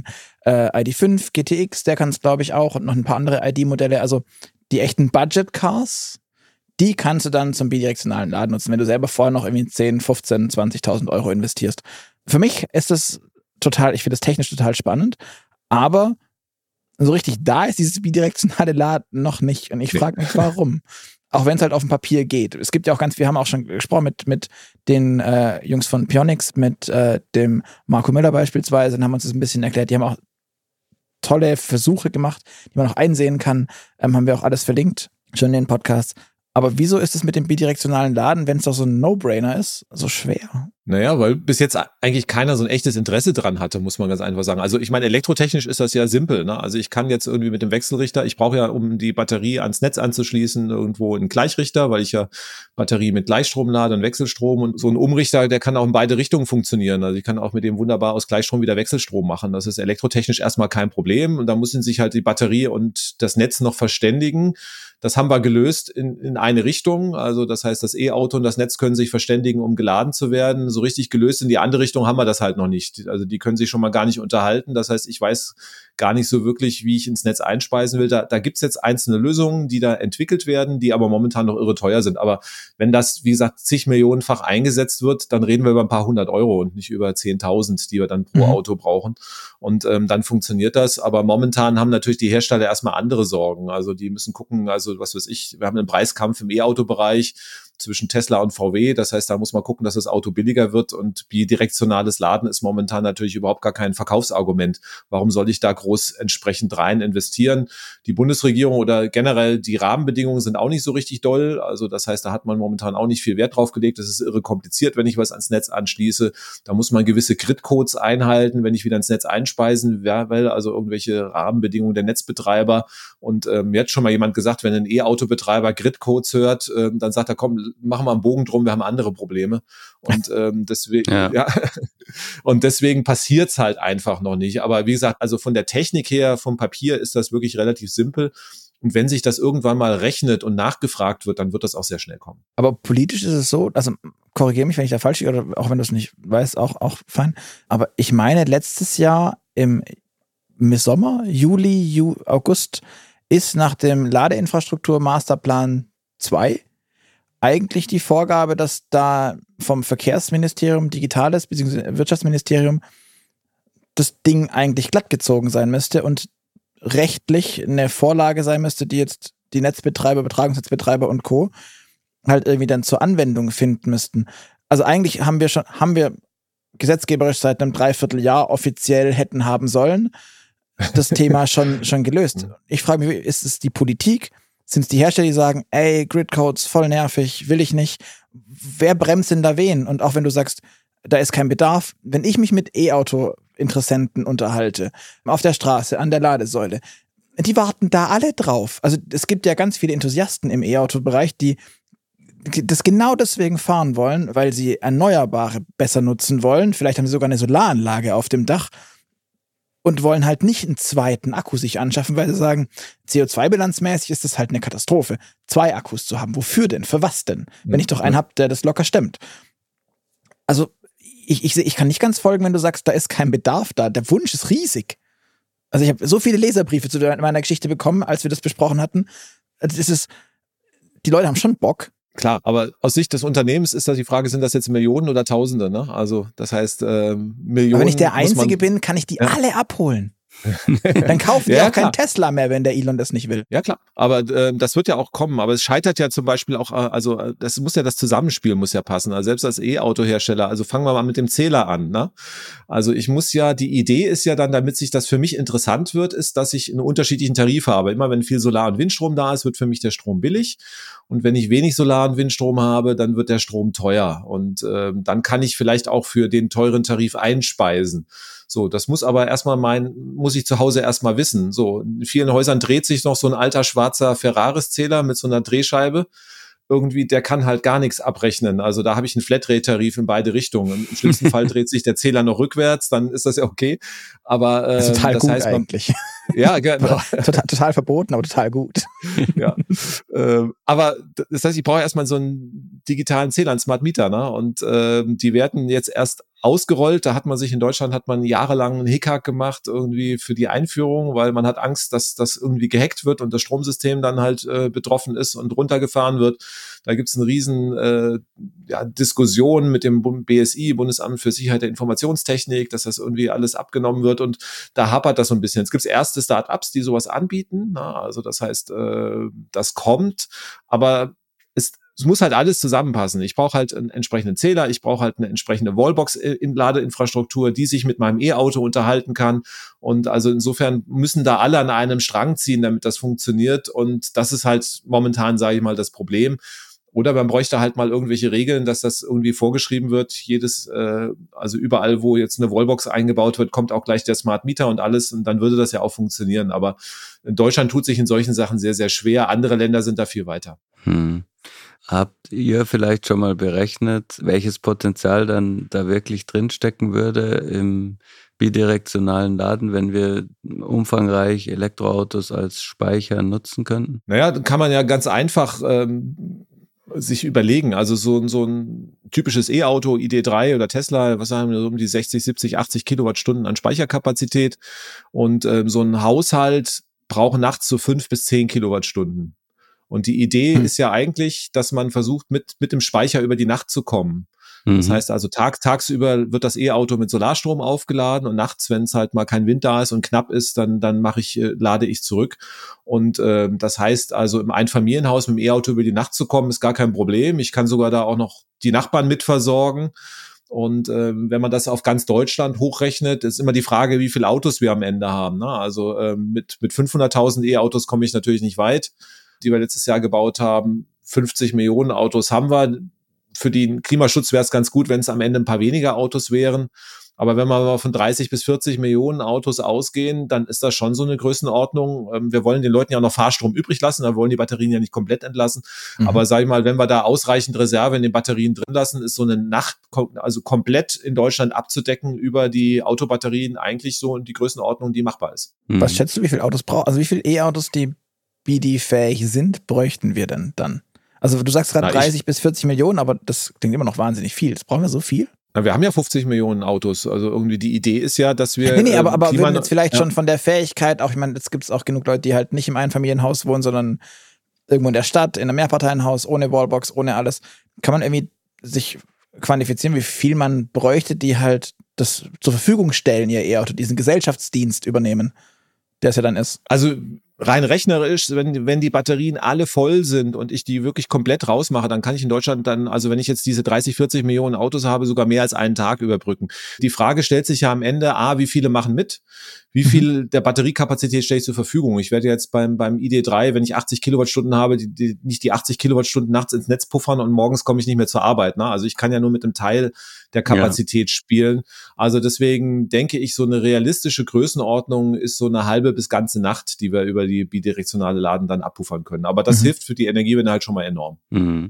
[SPEAKER 1] ID.5 GTX, der kann es, glaube ich, auch und noch ein paar andere ID-Modelle, also die echten Budget-Cars, die kannst du dann zum bidirektionalen Laden nutzen, wenn du selber vorher noch irgendwie 10, 15, 20.000 Euro investierst. Für mich ist das ich finde das technisch total spannend, aber so richtig da ist dieses bidirektionale Laden noch nicht. Und ich frage mich, warum. Auch wenn es halt auf dem Papier geht. Es gibt ja auch wir haben auch schon gesprochen mit den Jungs von Pionix, mit dem Marco Müller beispielsweise, und haben uns das ein bisschen erklärt. Die haben auch tolle Versuche gemacht, die man auch einsehen kann. Haben wir auch alles verlinkt, schon in den Podcasts. Aber wieso ist es mit dem bidirektionalen Laden, wenn es doch so ein No-Brainer ist, so schwer?
[SPEAKER 3] Naja, weil bis jetzt eigentlich keiner so ein echtes Interesse dran hatte, muss man ganz einfach sagen. Also ich meine, elektrotechnisch ist das ja simpel, ne? Also ich kann jetzt irgendwie mit dem Wechselrichter, ich brauche ja, um die Batterie ans Netz anzuschließen, irgendwo einen Gleichrichter, weil ich ja Batterie mit Gleichstrom lade und Wechselstrom, und so ein Umrichter, der kann auch in beide Richtungen funktionieren. Also ich kann auch mit dem wunderbar aus Gleichstrom wieder Wechselstrom machen. Das ist elektrotechnisch erstmal kein Problem, und da müssen sich halt die Batterie und das Netz noch verständigen. Das haben wir gelöst in eine Richtung. Also das heißt, das E-Auto und das Netz können sich verständigen, um geladen zu werden. So richtig gelöst in die andere Richtung haben wir das halt noch nicht. Also die können sich schon mal gar nicht unterhalten. Das heißt, ich weiß gar nicht so wirklich, wie ich ins Netz einspeisen will. Da gibt's jetzt einzelne Lösungen, die da entwickelt werden, die aber momentan noch irre teuer sind. Aber wenn das, wie gesagt, zig Millionenfach eingesetzt wird, dann reden wir über ein paar 100 € und nicht über 10.000, die wir dann pro Auto brauchen. Und dann funktioniert das. Aber momentan haben natürlich die Hersteller erstmal andere Sorgen. Also die müssen gucken, also was weiß ich, wir haben einen Preiskampf im E-Auto-Bereich zwischen Tesla und VW. Das heißt, da muss man gucken, dass das Auto billiger wird, und bidirektionales Laden ist momentan natürlich überhaupt gar kein Verkaufsargument. Warum soll ich da groß entsprechend rein investieren? Die Bundesregierung oder generell die Rahmenbedingungen sind auch nicht so richtig doll. Also das heißt, da hat man momentan auch nicht viel Wert drauf gelegt. Das ist irre kompliziert, wenn ich was ans Netz anschließe. Da muss man gewisse Gridcodes einhalten, wenn ich wieder ins Netz einspeisen will, also irgendwelche Rahmenbedingungen der Netzbetreiber. Und mir hat schon mal jemand gesagt, wenn ein E-Auto-Betreiber Gridcodes hört, dann sagt er, komm, machen wir einen Bogen drum, wir haben andere Probleme. Und deswegen, und deswegen passiert's halt einfach noch nicht. Aber wie gesagt, also von der Technik her, vom Papier ist das wirklich relativ simpel. Und wenn sich das irgendwann mal rechnet und nachgefragt wird, dann wird das auch sehr schnell kommen.
[SPEAKER 1] Aber politisch ist es so, also korrigiere mich, wenn ich da falsch liege, oder auch wenn du es nicht weißt, auch fein. Aber ich meine, letztes Jahr im Sommer, August, ist nach dem Ladeinfrastruktur-Masterplan 2 eigentlich die Vorgabe, dass da vom Verkehrsministerium, Digitales bzw. Wirtschaftsministerium das Ding eigentlich glattgezogen sein müsste und rechtlich eine Vorlage sein müsste, die jetzt die Netzbetreiber, Übertragungsnetzbetreiber und Co. halt irgendwie dann zur Anwendung finden müssten. Also eigentlich haben wir gesetzgeberisch seit einem Dreivierteljahr offiziell hätten haben sollen, das Thema schon gelöst. Ich frage mich, ist es die Politik? Sind es die Hersteller, die sagen, ey, Gridcodes, voll nervig, will ich nicht. Wer bremst denn da wen? Und auch wenn du sagst, da ist kein Bedarf, wenn ich mich mit E-Auto-Interessenten unterhalte, auf der Straße, an der Ladesäule, die warten da alle drauf. Also es gibt ja ganz viele Enthusiasten im E-Auto-Bereich, die das genau deswegen fahren wollen, weil sie Erneuerbare besser nutzen wollen. Vielleicht haben sie sogar eine Solaranlage auf dem Dach und wollen halt nicht einen zweiten Akku sich anschaffen, weil sie sagen, CO2-bilanzmäßig ist das halt eine Katastrophe, 2 Akkus zu haben. Wofür denn? Für was denn? Wenn ich doch einen habe, der das locker stemmt. Also ich kann nicht ganz folgen, wenn du sagst, da ist kein Bedarf da. Der Wunsch ist riesig. Also ich habe so viele Leserbriefe zu meiner Geschichte bekommen, als wir das besprochen hatten. Die Leute haben schon Bock.
[SPEAKER 3] Klar, aber aus Sicht des Unternehmens ist das die Frage, sind das jetzt Millionen oder Tausende? Ne? Also das heißt, Millionen.
[SPEAKER 1] Aber wenn ich der Einzige bin, kann ich die alle abholen. Dann kaufen die auch keinen Tesla mehr, wenn der Elon das nicht will.
[SPEAKER 3] Ja, klar. Aber das wird ja auch kommen. Aber es scheitert ja zum Beispiel auch, also das muss ja, das Zusammenspiel muss ja passen. Also selbst als E-Auto-Hersteller, also fangen wir mal mit dem Zähler an. Ne? Also ich muss ja, die Idee ist ja dann, damit sich das für mich interessant wird, ist, dass ich einen unterschiedlichen Tarif habe. Immer wenn viel Solar- und Windstrom da ist, wird für mich der Strom billig. Und wenn ich wenig Solar- und Windstrom habe, dann wird der Strom teuer. Und dann kann ich vielleicht auch für den teuren Tarif einspeisen. So, das muss aber muss ich zu Hause erstmal wissen. So, in vielen Häusern dreht sich noch so ein alter schwarzer Ferraris-Zähler mit so einer Drehscheibe. Irgendwie, der kann halt gar nichts abrechnen. Also da habe ich einen Flatrate-Tarif in beide Richtungen. Im schlimmsten Fall dreht sich der Zähler noch rückwärts, dann ist das ja okay. Aber
[SPEAKER 1] das ist total
[SPEAKER 3] das
[SPEAKER 1] gut
[SPEAKER 3] heißt,
[SPEAKER 1] eigentlich.
[SPEAKER 3] Ja, genau.
[SPEAKER 1] total verboten, aber total gut.
[SPEAKER 3] Ja. Aber das heißt, ich brauche erstmal so einen digitalen Zähler, einen Smart Meter, ne? Und die werden jetzt erst ausgerollt. Da hat man jahrelang einen Hickhack gemacht irgendwie für die Einführung, weil man hat Angst, dass das irgendwie gehackt wird und das Stromsystem dann halt betroffen ist und runtergefahren wird. Da gibt's eine riesen Diskussion mit dem BSI, Bundesamt für Sicherheit der Informationstechnik, dass das irgendwie alles abgenommen wird, und da hapert das so ein bisschen. Es gibt erste Start-ups, die sowas anbieten, na, also das heißt, das kommt, aber es muss halt alles zusammenpassen. Ich brauche halt einen entsprechenden Zähler, ich brauche halt eine entsprechende Wallbox in Ladeinfrastruktur, die sich mit meinem E-Auto unterhalten kann. Und also insofern müssen da alle an einem Strang ziehen, damit das funktioniert. Und das ist halt momentan, sage ich mal, das Problem. Oder man bräuchte halt mal irgendwelche Regeln, dass das irgendwie vorgeschrieben wird. Also überall, wo jetzt eine Wallbox eingebaut wird, kommt auch gleich der Smart Meter und alles. Und dann würde das ja auch funktionieren. Aber in Deutschland tut sich in solchen Sachen sehr, sehr schwer. Andere Länder sind da viel weiter.
[SPEAKER 2] Habt ihr vielleicht schon mal berechnet, welches Potenzial dann da wirklich drinstecken würde im bidirektionalen Laden, wenn wir umfangreich Elektroautos als Speicher nutzen könnten?
[SPEAKER 3] Naja, dann kann man ja ganz einfach sich überlegen. Also so ein typisches E-Auto, ID.3 oder Tesla, was sagen wir, so um die 60, 70, 80 Kilowattstunden an Speicherkapazität. Und so ein Haushalt braucht nachts so 5 bis 10 Kilowattstunden. Und die Idee ist ja eigentlich, dass man versucht, mit dem Speicher über die Nacht zu kommen. Das heißt also, tagsüber wird das E-Auto mit Solarstrom aufgeladen und nachts, wenn es halt mal kein Wind da ist und knapp ist, dann lade ich zurück. Und das heißt also, im Einfamilienhaus mit dem E-Auto über die Nacht zu kommen, ist gar kein Problem. Ich kann sogar da auch noch die Nachbarn mitversorgen. Und wenn man das auf ganz Deutschland hochrechnet, ist immer die Frage, wie viele Autos wir am Ende haben. Ne? Also mit 500.000 E-Autos komme ich natürlich nicht weit, die wir letztes Jahr gebaut haben. 50 Millionen Autos haben wir. Für den Klimaschutz wäre es ganz gut, wenn es am Ende ein paar weniger Autos wären. Aber wenn wir mal von 30 bis 40 Millionen Autos ausgehen, dann ist das schon so eine Größenordnung. Wir wollen den Leuten ja auch noch Fahrstrom übrig lassen, wir wollen die Batterien ja nicht komplett entlassen. Aber sag ich mal, wenn wir da ausreichend Reserve in den Batterien drin lassen, ist so eine Nacht, also komplett in Deutschland abzudecken über die Autobatterien eigentlich so die Größenordnung, die machbar ist.
[SPEAKER 1] Was schätzt du, wie viele Autos wie viele E-Autos, die BD-fähig sind, bräuchten wir denn dann? Also du sagst gerade 30 bis 40 Millionen, aber das klingt immer noch wahnsinnig viel. Das brauchen wir so viel?
[SPEAKER 3] Na, wir haben ja 50 Millionen Autos. Also irgendwie die Idee ist ja, dass wir...
[SPEAKER 1] Nee, aber würden jetzt vielleicht schon von der Fähigkeit, auch ich meine, jetzt gibt es auch genug Leute, die halt nicht im Einfamilienhaus wohnen, sondern irgendwo in der Stadt, in einem Mehrparteienhaus, ohne Wallbox, ohne alles. Kann man irgendwie sich quantifizieren, wie viel man bräuchte, die halt das zur Verfügung stellen, ihr E-Auto, diesen Gesellschaftsdienst übernehmen, der es ja dann ist?
[SPEAKER 3] Also rein rechnerisch, wenn die Batterien alle voll sind und ich die wirklich komplett rausmache, dann kann ich in Deutschland dann, also wenn ich jetzt diese 30, 40 Millionen Autos habe, sogar mehr als einen Tag überbrücken. Die Frage stellt sich ja am Ende, wie viele machen mit? Wie viel der Batteriekapazität stelle ich zur Verfügung? Ich werde jetzt beim ID.3, wenn ich 80 Kilowattstunden habe, nicht die 80 Kilowattstunden nachts ins Netz puffern und morgens komme ich nicht mehr zur Arbeit. Ne? Also ich kann ja nur mit einem Teil der Kapazität spielen. Also deswegen denke ich, so eine realistische Größenordnung ist so eine halbe bis ganze Nacht, die wir über die bidirektionale Laden dann abpuffern können. Aber das hilft für die Energiewende halt schon mal enorm.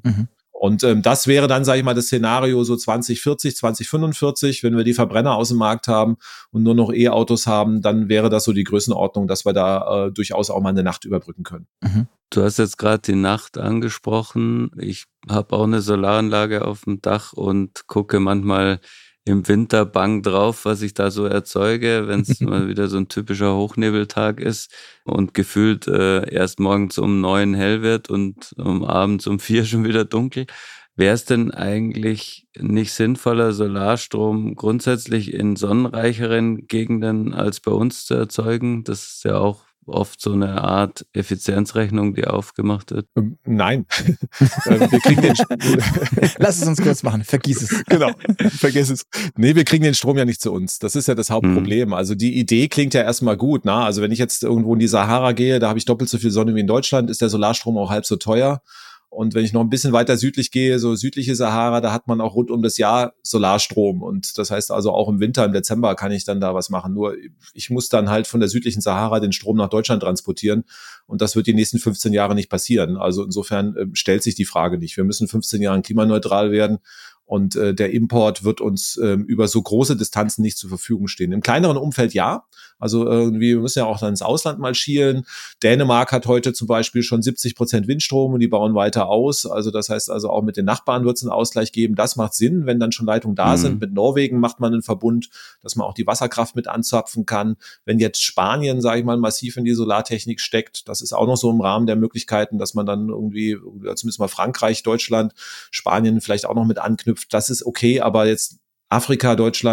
[SPEAKER 3] Und das wäre dann, sage ich mal, das Szenario so 2040, 2045, wenn wir die Verbrenner aus dem Markt haben und nur noch E-Autos haben, dann wäre das so die Größenordnung, dass wir da durchaus auch mal eine Nacht überbrücken können.
[SPEAKER 2] Du hast jetzt gerade die Nacht angesprochen. Ich habe auch eine Solaranlage auf dem Dach und gucke manchmal im Winter bang drauf, was ich da so erzeuge, wenn es mal wieder so ein typischer Hochnebeltag ist und gefühlt erst morgens um 9 hell wird und abends um 4 schon wieder dunkel. Wäre es denn eigentlich nicht sinnvoller, Solarstrom grundsätzlich in sonnenreicheren Gegenden als bei uns zu erzeugen? Das ist ja auch oft so eine Art Effizienzrechnung, die aufgemacht wird.
[SPEAKER 3] Nein. Wir kriegen
[SPEAKER 1] Lass es uns kurz machen. Vergiss es.
[SPEAKER 3] Genau. Vergiss es. Nee, wir kriegen den Strom ja nicht zu uns. Das ist ja das Hauptproblem. Also die Idee klingt ja erstmal gut. Na? Also wenn ich jetzt irgendwo in die Sahara gehe, da habe ich doppelt so viel Sonne wie in Deutschland, ist der Solarstrom auch halb so teuer. Und wenn ich noch ein bisschen weiter südlich gehe, so südliche Sahara, da hat man auch rund um das Jahr Solarstrom. Und das heißt also auch im Winter, im Dezember kann ich dann da was machen. Nur ich muss dann halt von der südlichen Sahara den Strom nach Deutschland transportieren. Und das wird die nächsten 15 Jahre nicht passieren. Also insofern stellt sich die Frage nicht. Wir müssen 15 Jahre klimaneutral werden. Und der Import wird uns über so große Distanzen nicht zur Verfügung stehen. Im kleineren Umfeld ja. Also irgendwie, wir müssen ja auch dann ins Ausland mal schielen. Dänemark hat heute zum Beispiel schon 70% Windstrom und die bauen weiter aus. Also das heißt also auch mit den Nachbarn wird es einen Ausgleich geben. Das macht Sinn, wenn dann schon Leitungen da sind. Mit Norwegen macht man einen Verbund, dass man auch die Wasserkraft mit anzapfen kann. Wenn jetzt Spanien, sage ich mal, massiv in die Solartechnik steckt, das ist auch noch so im Rahmen der Möglichkeiten, dass man dann irgendwie, zumindest mal Frankreich, Deutschland, Spanien vielleicht auch noch mit anknüpft. Das ist okay, aber jetzt Afrika, Deutschland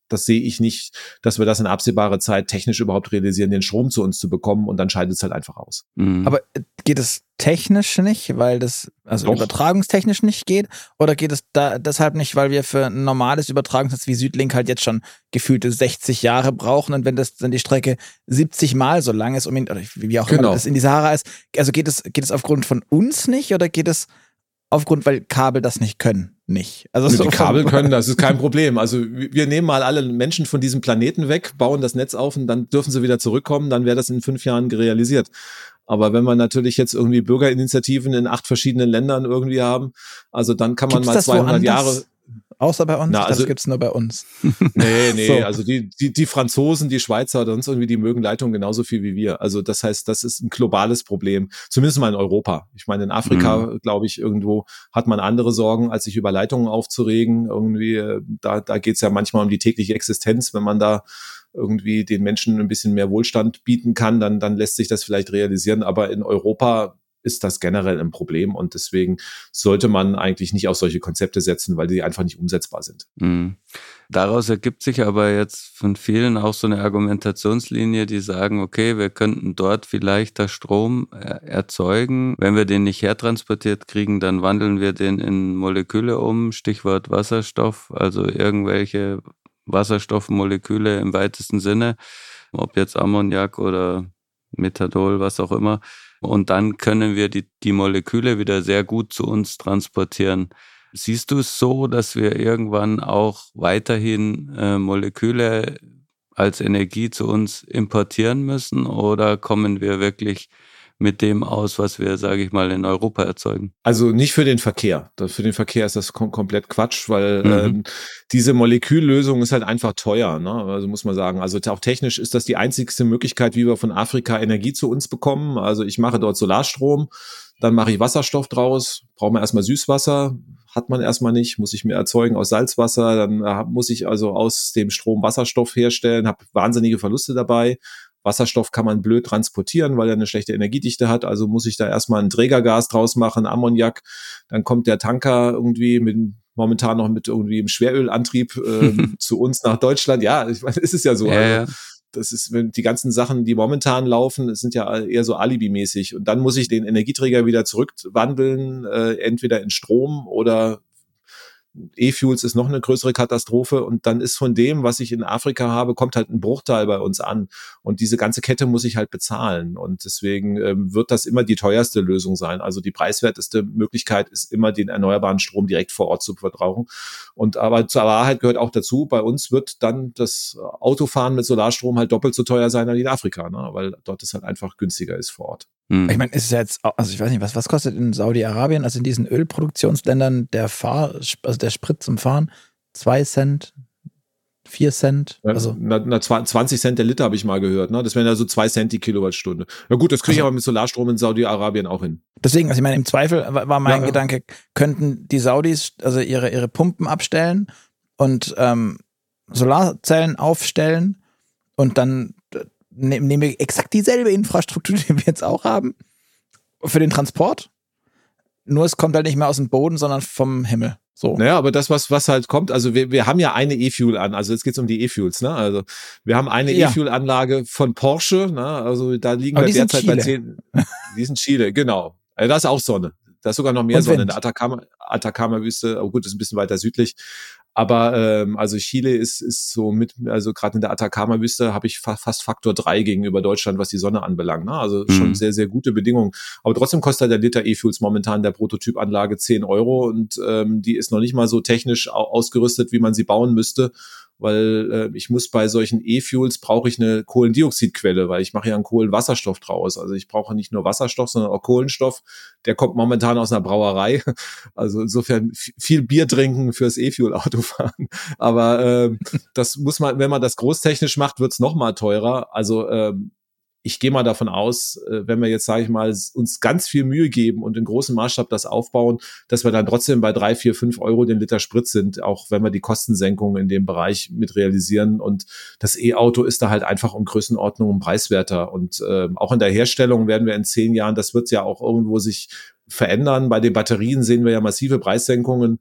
[SPEAKER 3] das sehe ich nicht, dass wir das in absehbarer Zeit technisch überhaupt realisieren, den Strom zu uns zu bekommen und dann scheidet es halt einfach aus.
[SPEAKER 1] Aber geht es technisch nicht, weil das also übertragungstechnisch nicht geht? Oder geht es da deshalb nicht, weil wir für ein normales Übertragungsnetz wie Südlink halt jetzt schon gefühlte 60 Jahre brauchen und wenn das dann die Strecke 70 Mal so lang ist, oder wie auch immer das in die Sahara ist, also geht es aufgrund von uns nicht oder geht es aufgrund, weil Kabel das nicht können? Nicht. Also
[SPEAKER 3] die Kabel können, das ist kein Problem. Also wir nehmen mal alle Menschen von diesem Planeten weg, bauen das Netz auf und dann dürfen sie wieder zurückkommen, dann wäre das in 5 Jahren realisiert. Aber wenn wir natürlich jetzt irgendwie Bürgerinitiativen in 8 verschiedenen Ländern irgendwie haben, also dann kann man
[SPEAKER 1] Gibt's
[SPEAKER 3] mal
[SPEAKER 1] das
[SPEAKER 3] 200
[SPEAKER 1] woanders?
[SPEAKER 3] Jahre...
[SPEAKER 1] Außer bei uns?
[SPEAKER 3] Das
[SPEAKER 1] gibt's nur bei uns.
[SPEAKER 3] Nee,
[SPEAKER 1] So.
[SPEAKER 3] also die Franzosen, die Schweizer oder sonst irgendwie, die mögen Leitungen genauso viel wie wir. Also das heißt, das ist ein globales Problem, zumindest mal in Europa. Ich meine, in Afrika, glaube ich, irgendwo hat man andere Sorgen, als sich über Leitungen aufzuregen. Irgendwie, da geht's ja manchmal um die tägliche Existenz. Wenn man da irgendwie den Menschen ein bisschen mehr Wohlstand bieten kann, dann lässt sich das vielleicht realisieren. Aber in Europa ist das generell ein Problem und deswegen sollte man eigentlich nicht auf solche Konzepte setzen, weil die einfach nicht umsetzbar sind.
[SPEAKER 2] Daraus ergibt sich aber jetzt von vielen auch so eine Argumentationslinie, die sagen, okay, wir könnten dort vielleicht da Strom erzeugen. Wenn wir den nicht hertransportiert kriegen, dann wandeln wir den in Moleküle um, Stichwort Wasserstoff, also irgendwelche Wasserstoffmoleküle im weitesten Sinne, ob jetzt Ammoniak oder Methadol, was auch immer. Und dann können wir die Moleküle wieder sehr gut zu uns transportieren. Siehst du es so, dass wir irgendwann auch weiterhin Moleküle als Energie zu uns importieren müssen oder kommen wir wirklich mit dem aus, was wir, sage ich mal, in Europa erzeugen?
[SPEAKER 3] Also nicht für den Verkehr. Für den Verkehr ist das komplett Quatsch, weil diese Moleküllösung ist halt einfach teuer, ne? Also muss man sagen. Also auch technisch ist das die einzigste Möglichkeit, wie wir von Afrika Energie zu uns bekommen. Also ich mache dort Solarstrom, dann mache ich Wasserstoff draus, braucht man erstmal Süßwasser, hat man erstmal nicht, muss ich mir erzeugen aus Salzwasser, dann muss ich also aus dem Strom Wasserstoff herstellen, habe wahnsinnige Verluste dabei. Wasserstoff kann man blöd transportieren, weil er eine schlechte Energiedichte hat. Also muss ich da erstmal ein Trägergas draus machen, Ammoniak. Dann kommt der Tanker irgendwie momentan noch mit irgendwie im Schwerölantrieb zu uns nach Deutschland. Ja, ich meine, es ist ja so.
[SPEAKER 2] Ja.
[SPEAKER 3] Das ist, wenn die ganzen Sachen, die momentan laufen, es sind ja eher so alibimäßig. Und dann muss ich den Energieträger wieder zurückwandeln, entweder in Strom oder E-Fuels ist noch eine größere Katastrophe und dann ist von dem, was ich in Afrika habe, kommt halt ein Bruchteil bei uns an und diese ganze Kette muss ich halt bezahlen und deswegen wird das immer die teuerste Lösung sein. Also die preiswerteste Möglichkeit ist immer, den erneuerbaren Strom direkt vor Ort zu verbrauchen. Und aber zur Wahrheit gehört auch dazu, bei uns wird dann das Autofahren mit Solarstrom halt doppelt so teuer sein als in Afrika, ne? Weil dort es halt einfach günstiger ist vor Ort.
[SPEAKER 1] Ich meine, es ist ja jetzt, also ich weiß nicht, was kostet in Saudi-Arabien, also in diesen Ölproduktionsländern der Sprit zum Fahren? 2 Cent, 4 Cent? Also
[SPEAKER 3] 20 Cent der Liter habe ich mal gehört, ne? Das wären ja so 2 Cent die Kilowattstunde. Ja gut, das kriege ich aber mit Solarstrom in Saudi-Arabien auch hin.
[SPEAKER 1] Deswegen, also ich meine, im Zweifel war mein Gedanke, könnten die Saudis also ihre Pumpen abstellen und Solarzellen aufstellen und dann nehmen wir exakt dieselbe Infrastruktur, die wir jetzt auch haben, für den Transport. Nur es kommt halt nicht mehr aus dem Boden, sondern vom Himmel. So.
[SPEAKER 3] Naja, aber das, was halt kommt, also wir haben ja eine E-Fuel an, also jetzt geht's um die E-Fuels, ne? Also wir haben eine E-Fuel-Anlage von Porsche, ne? Also da liegen wir derzeit bei 10. Die ist in Chile, genau. Also da ist auch Sonne. Da ist sogar noch mehr Sonne in der Atacama-Wüste. Oh gut, das ist ein bisschen weiter südlich. Aber also Chile ist so also gerade in der Atacama-Wüste habe ich fast Faktor 3 gegenüber Deutschland, was die Sonne anbelangt. Ne? Also schon sehr, sehr gute Bedingungen. Aber trotzdem kostet der Liter E-Fuels momentan der Prototypanlage 10 € und die ist noch nicht mal so technisch ausgerüstet, wie man sie bauen müsste. Weil ich muss bei solchen E-Fuels brauche ich eine Kohlendioxidquelle, weil ich mache ja einen Kohlenwasserstoff draus. Also ich brauche nicht nur Wasserstoff, sondern auch Kohlenstoff. Der kommt momentan aus einer Brauerei. Also insofern viel Bier trinken fürs E-Fuel-Auto fahren. Aber das muss man, wenn man das großtechnisch macht, wird's noch mal teurer. Also ich gehe mal davon aus, wenn wir jetzt, sage ich mal, uns ganz viel Mühe geben und in großem Maßstab das aufbauen, dass wir dann trotzdem bei 3, 4, 5 € den Liter Sprit sind, auch wenn wir die Kostensenkung in dem Bereich mit realisieren. Und das E-Auto ist da halt einfach um Größenordnung preiswerter. Und auch in der Herstellung werden wir in 10 Jahren, das wird ja auch irgendwo sich verändern. Bei den Batterien sehen wir ja massive Preissenkungen.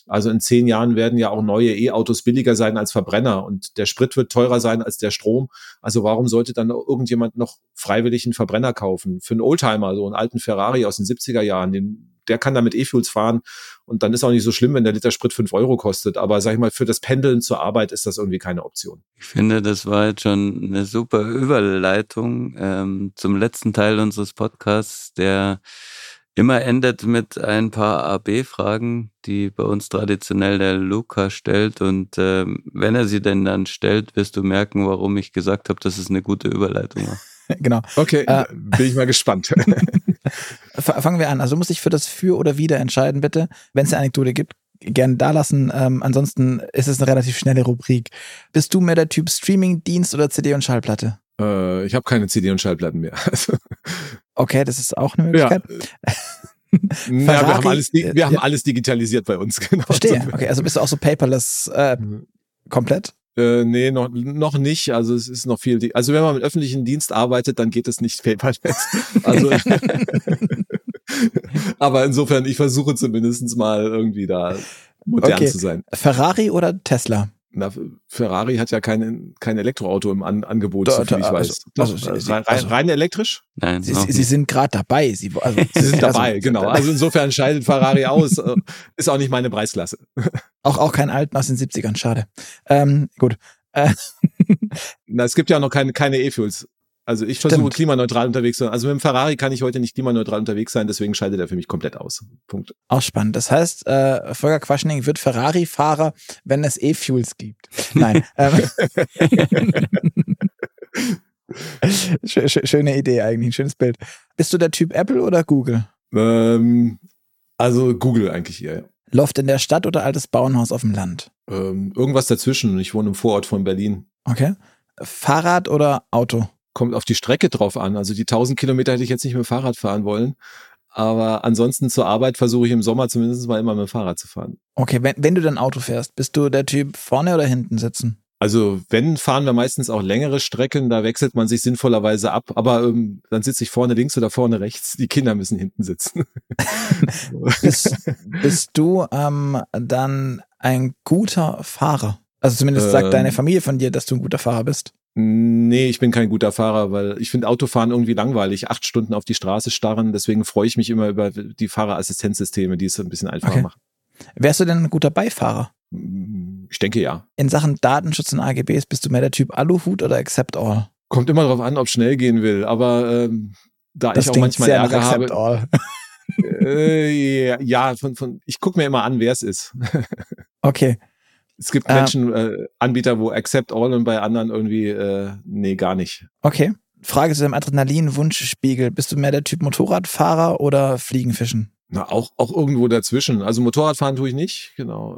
[SPEAKER 3] Also in 10 Jahren werden ja auch neue E-Autos billiger sein als Verbrenner und der Sprit wird teurer sein als der Strom. Also warum sollte dann irgendjemand noch freiwillig einen Verbrenner kaufen? Für einen Oldtimer, so einen alten Ferrari aus den 70er Jahren, der kann damit E-Fuels fahren und dann ist auch nicht so schlimm, wenn der Liter Sprit 5 Euro kostet. Aber sag ich mal, für das Pendeln zur Arbeit ist das irgendwie keine Option.
[SPEAKER 2] Ich finde, das war jetzt schon eine super Überleitung zum letzten Teil unseres Podcasts, der immer endet mit ein paar AB-Fragen, die bei uns traditionell der Luca stellt. Und wenn er sie denn dann stellt, wirst du merken, warum ich gesagt habe, dass es eine gute Überleitung war.
[SPEAKER 1] Genau.
[SPEAKER 3] Okay, bin ich mal gespannt.
[SPEAKER 1] Fangen wir an. Also muss ich für das Für oder Wider entscheiden, bitte. Wenn es eine Anekdote gibt, gerne da lassen. Ansonsten ist es eine relativ schnelle Rubrik. Bist du mehr der Typ Streaming-Dienst oder CD und Schallplatte?
[SPEAKER 3] Ich habe keine CD und Schallplatten mehr.
[SPEAKER 1] Okay, das ist auch eine Möglichkeit.
[SPEAKER 3] Ja, wir haben alles digitalisiert bei uns. Genau.
[SPEAKER 1] Verstehe. Okay, also bist du auch so paperless komplett?
[SPEAKER 3] Nee, noch nicht. Also es ist noch viel. Also wenn man mit öffentlichen Dienst arbeitet, dann geht es nicht paperless. Also aber insofern, ich versuche zumindest mal irgendwie da modern zu sein.
[SPEAKER 1] Ferrari oder Tesla?
[SPEAKER 3] Na, Ferrari hat ja kein Elektroauto im Angebot, soviel ich weiß. Rein elektrisch?
[SPEAKER 2] Nein.
[SPEAKER 1] Sie sind gerade dabei. Sie
[SPEAKER 3] sind dabei, genau. Also insofern scheidet Ferrari aus. Ist auch nicht meine Preisklasse.
[SPEAKER 1] Auch keinen alten aus den 70ern, schade. Gut.
[SPEAKER 3] Na, es gibt ja auch noch keine E-Fuels. Also ich versuche klimaneutral unterwegs zu sein. Also mit dem Ferrari kann ich heute nicht klimaneutral unterwegs sein, deswegen scheidet er für mich komplett aus. Punkt.
[SPEAKER 1] Auch spannend. Das heißt, Volker Quaschning wird Ferrari-Fahrer, wenn es E-Fuels gibt. Nein. Schöne Idee eigentlich, ein schönes Bild. Bist du der Typ Apple oder Google?
[SPEAKER 3] Also Google eigentlich eher, ja.
[SPEAKER 1] Loft in der Stadt oder altes Bauernhaus auf dem Land?
[SPEAKER 3] Irgendwas dazwischen. Ich wohne im Vorort von Berlin.
[SPEAKER 1] Okay. Fahrrad oder Auto?
[SPEAKER 3] Kommt auf die Strecke drauf an. Also die 1000 Kilometer hätte ich jetzt nicht mit dem Fahrrad fahren wollen. Aber ansonsten zur Arbeit versuche ich im Sommer zumindest mal immer mit dem Fahrrad zu fahren.
[SPEAKER 1] Okay, wenn du dann Auto fährst, bist du der Typ vorne oder hinten sitzen?
[SPEAKER 3] Also wenn, fahren wir meistens auch längere Strecken, da wechselt man sich sinnvollerweise ab. Aber dann sitze ich vorne links oder vorne rechts. Die Kinder müssen hinten sitzen.
[SPEAKER 1] Bist du dann ein guter Fahrer? Also zumindest sagt deine Familie von dir, dass du ein guter Fahrer bist.
[SPEAKER 3] Nee, ich bin kein guter Fahrer, weil ich finde Autofahren irgendwie langweilig. 8 Stunden auf die Straße starren. Deswegen freue ich mich immer über die Fahrerassistenzsysteme, die es ein bisschen einfacher machen.
[SPEAKER 1] Wärst du denn ein guter Beifahrer?
[SPEAKER 3] Ich denke ja.
[SPEAKER 1] In Sachen Datenschutz und AGBs bist du mehr der Typ Aluhut oder Accept All?
[SPEAKER 3] Kommt immer darauf an, ob es schnell gehen will. Aber da
[SPEAKER 1] das
[SPEAKER 3] ich auch manchmal Ärger habe.
[SPEAKER 1] All.
[SPEAKER 3] Ja, ich gucke mir immer an, wer es ist.
[SPEAKER 1] Okay.
[SPEAKER 3] Es gibt Anbieter, wo Accept All und bei anderen irgendwie, nee, gar nicht.
[SPEAKER 1] Okay. Frage zu deinem Adrenalin-Wunschspiegel. Bist du mehr der Typ Motorradfahrer oder Fliegenfischen?
[SPEAKER 3] Na, auch irgendwo dazwischen. Also Motorradfahren tue ich nicht, genau.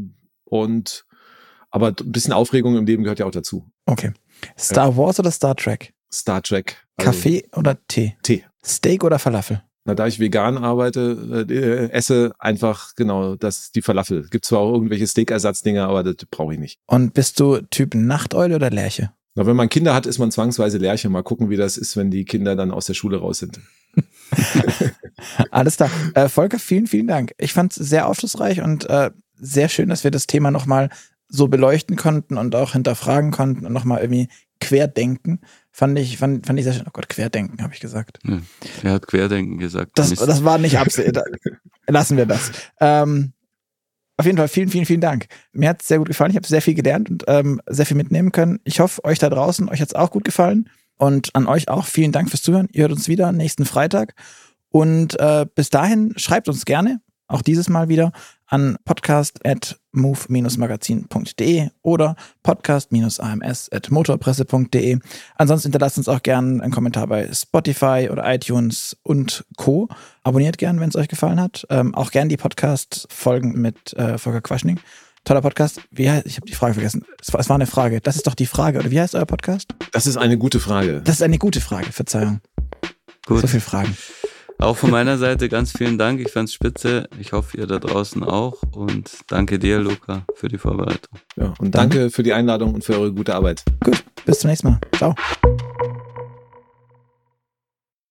[SPEAKER 3] Aber ein bisschen Aufregung im Leben gehört ja auch dazu.
[SPEAKER 1] Okay. Star Wars oder Star Trek?
[SPEAKER 3] Star Trek.
[SPEAKER 1] Kaffee oder Tee?
[SPEAKER 3] Tee.
[SPEAKER 1] Steak oder Falafel?
[SPEAKER 3] Na, da ich vegan arbeite, esse einfach genau die Falafel. Gibt zwar auch irgendwelche Steakersatzdinge, aber das brauche ich nicht.
[SPEAKER 1] Und bist du Typ Nachteule oder Lerche?
[SPEAKER 3] Na, wenn man Kinder hat, ist man zwangsweise Lerche. Mal gucken, wie das ist, wenn die Kinder dann aus der Schule raus sind.
[SPEAKER 1] Alles klar. Volker, vielen, vielen Dank. Ich fand es sehr aufschlussreich und sehr schön, dass wir das Thema nochmal so beleuchten konnten und auch hinterfragen konnten und nochmal irgendwie querdenken. Fand ich sehr schön. Oh Gott, querdenken, habe ich gesagt.
[SPEAKER 2] Ja, er hat querdenken gesagt.
[SPEAKER 1] Das war nicht Absicht. Lassen wir das. Auf jeden Fall vielen, vielen, vielen Dank. Mir hat es sehr gut gefallen. Ich habe sehr viel gelernt und sehr viel mitnehmen können. Ich hoffe, euch da draußen, euch hat es auch gut gefallen. Und an euch auch vielen Dank fürs Zuhören. Ihr hört uns wieder nächsten Freitag. Und bis dahin schreibt uns gerne, auch dieses Mal wieder, an podcast@move-magazin.de oder podcast-ams@motorpresse.de. Ansonsten hinterlasst uns auch gerne einen Kommentar bei Spotify oder iTunes und Co. Abonniert gern, wenn es euch gefallen hat. Auch gern die Podcast-Folgen mit Volker Quaschning. Toller Podcast. Ich habe die Frage vergessen. Es war eine Frage. Das ist doch die Frage. Oder wie heißt euer Podcast?
[SPEAKER 3] Das ist eine gute Frage.
[SPEAKER 1] Das ist eine gute Frage. Verzeihung.
[SPEAKER 2] Gut.
[SPEAKER 1] So viele Fragen.
[SPEAKER 2] Auch von meiner Seite ganz vielen Dank. Ich fand's spitze. Ich hoffe, ihr da draußen auch. Und danke dir, Luca, für die Vorbereitung.
[SPEAKER 3] Ja, und danke für die Einladung und für eure gute Arbeit.
[SPEAKER 1] Gut. Bis zum nächsten Mal. Ciao.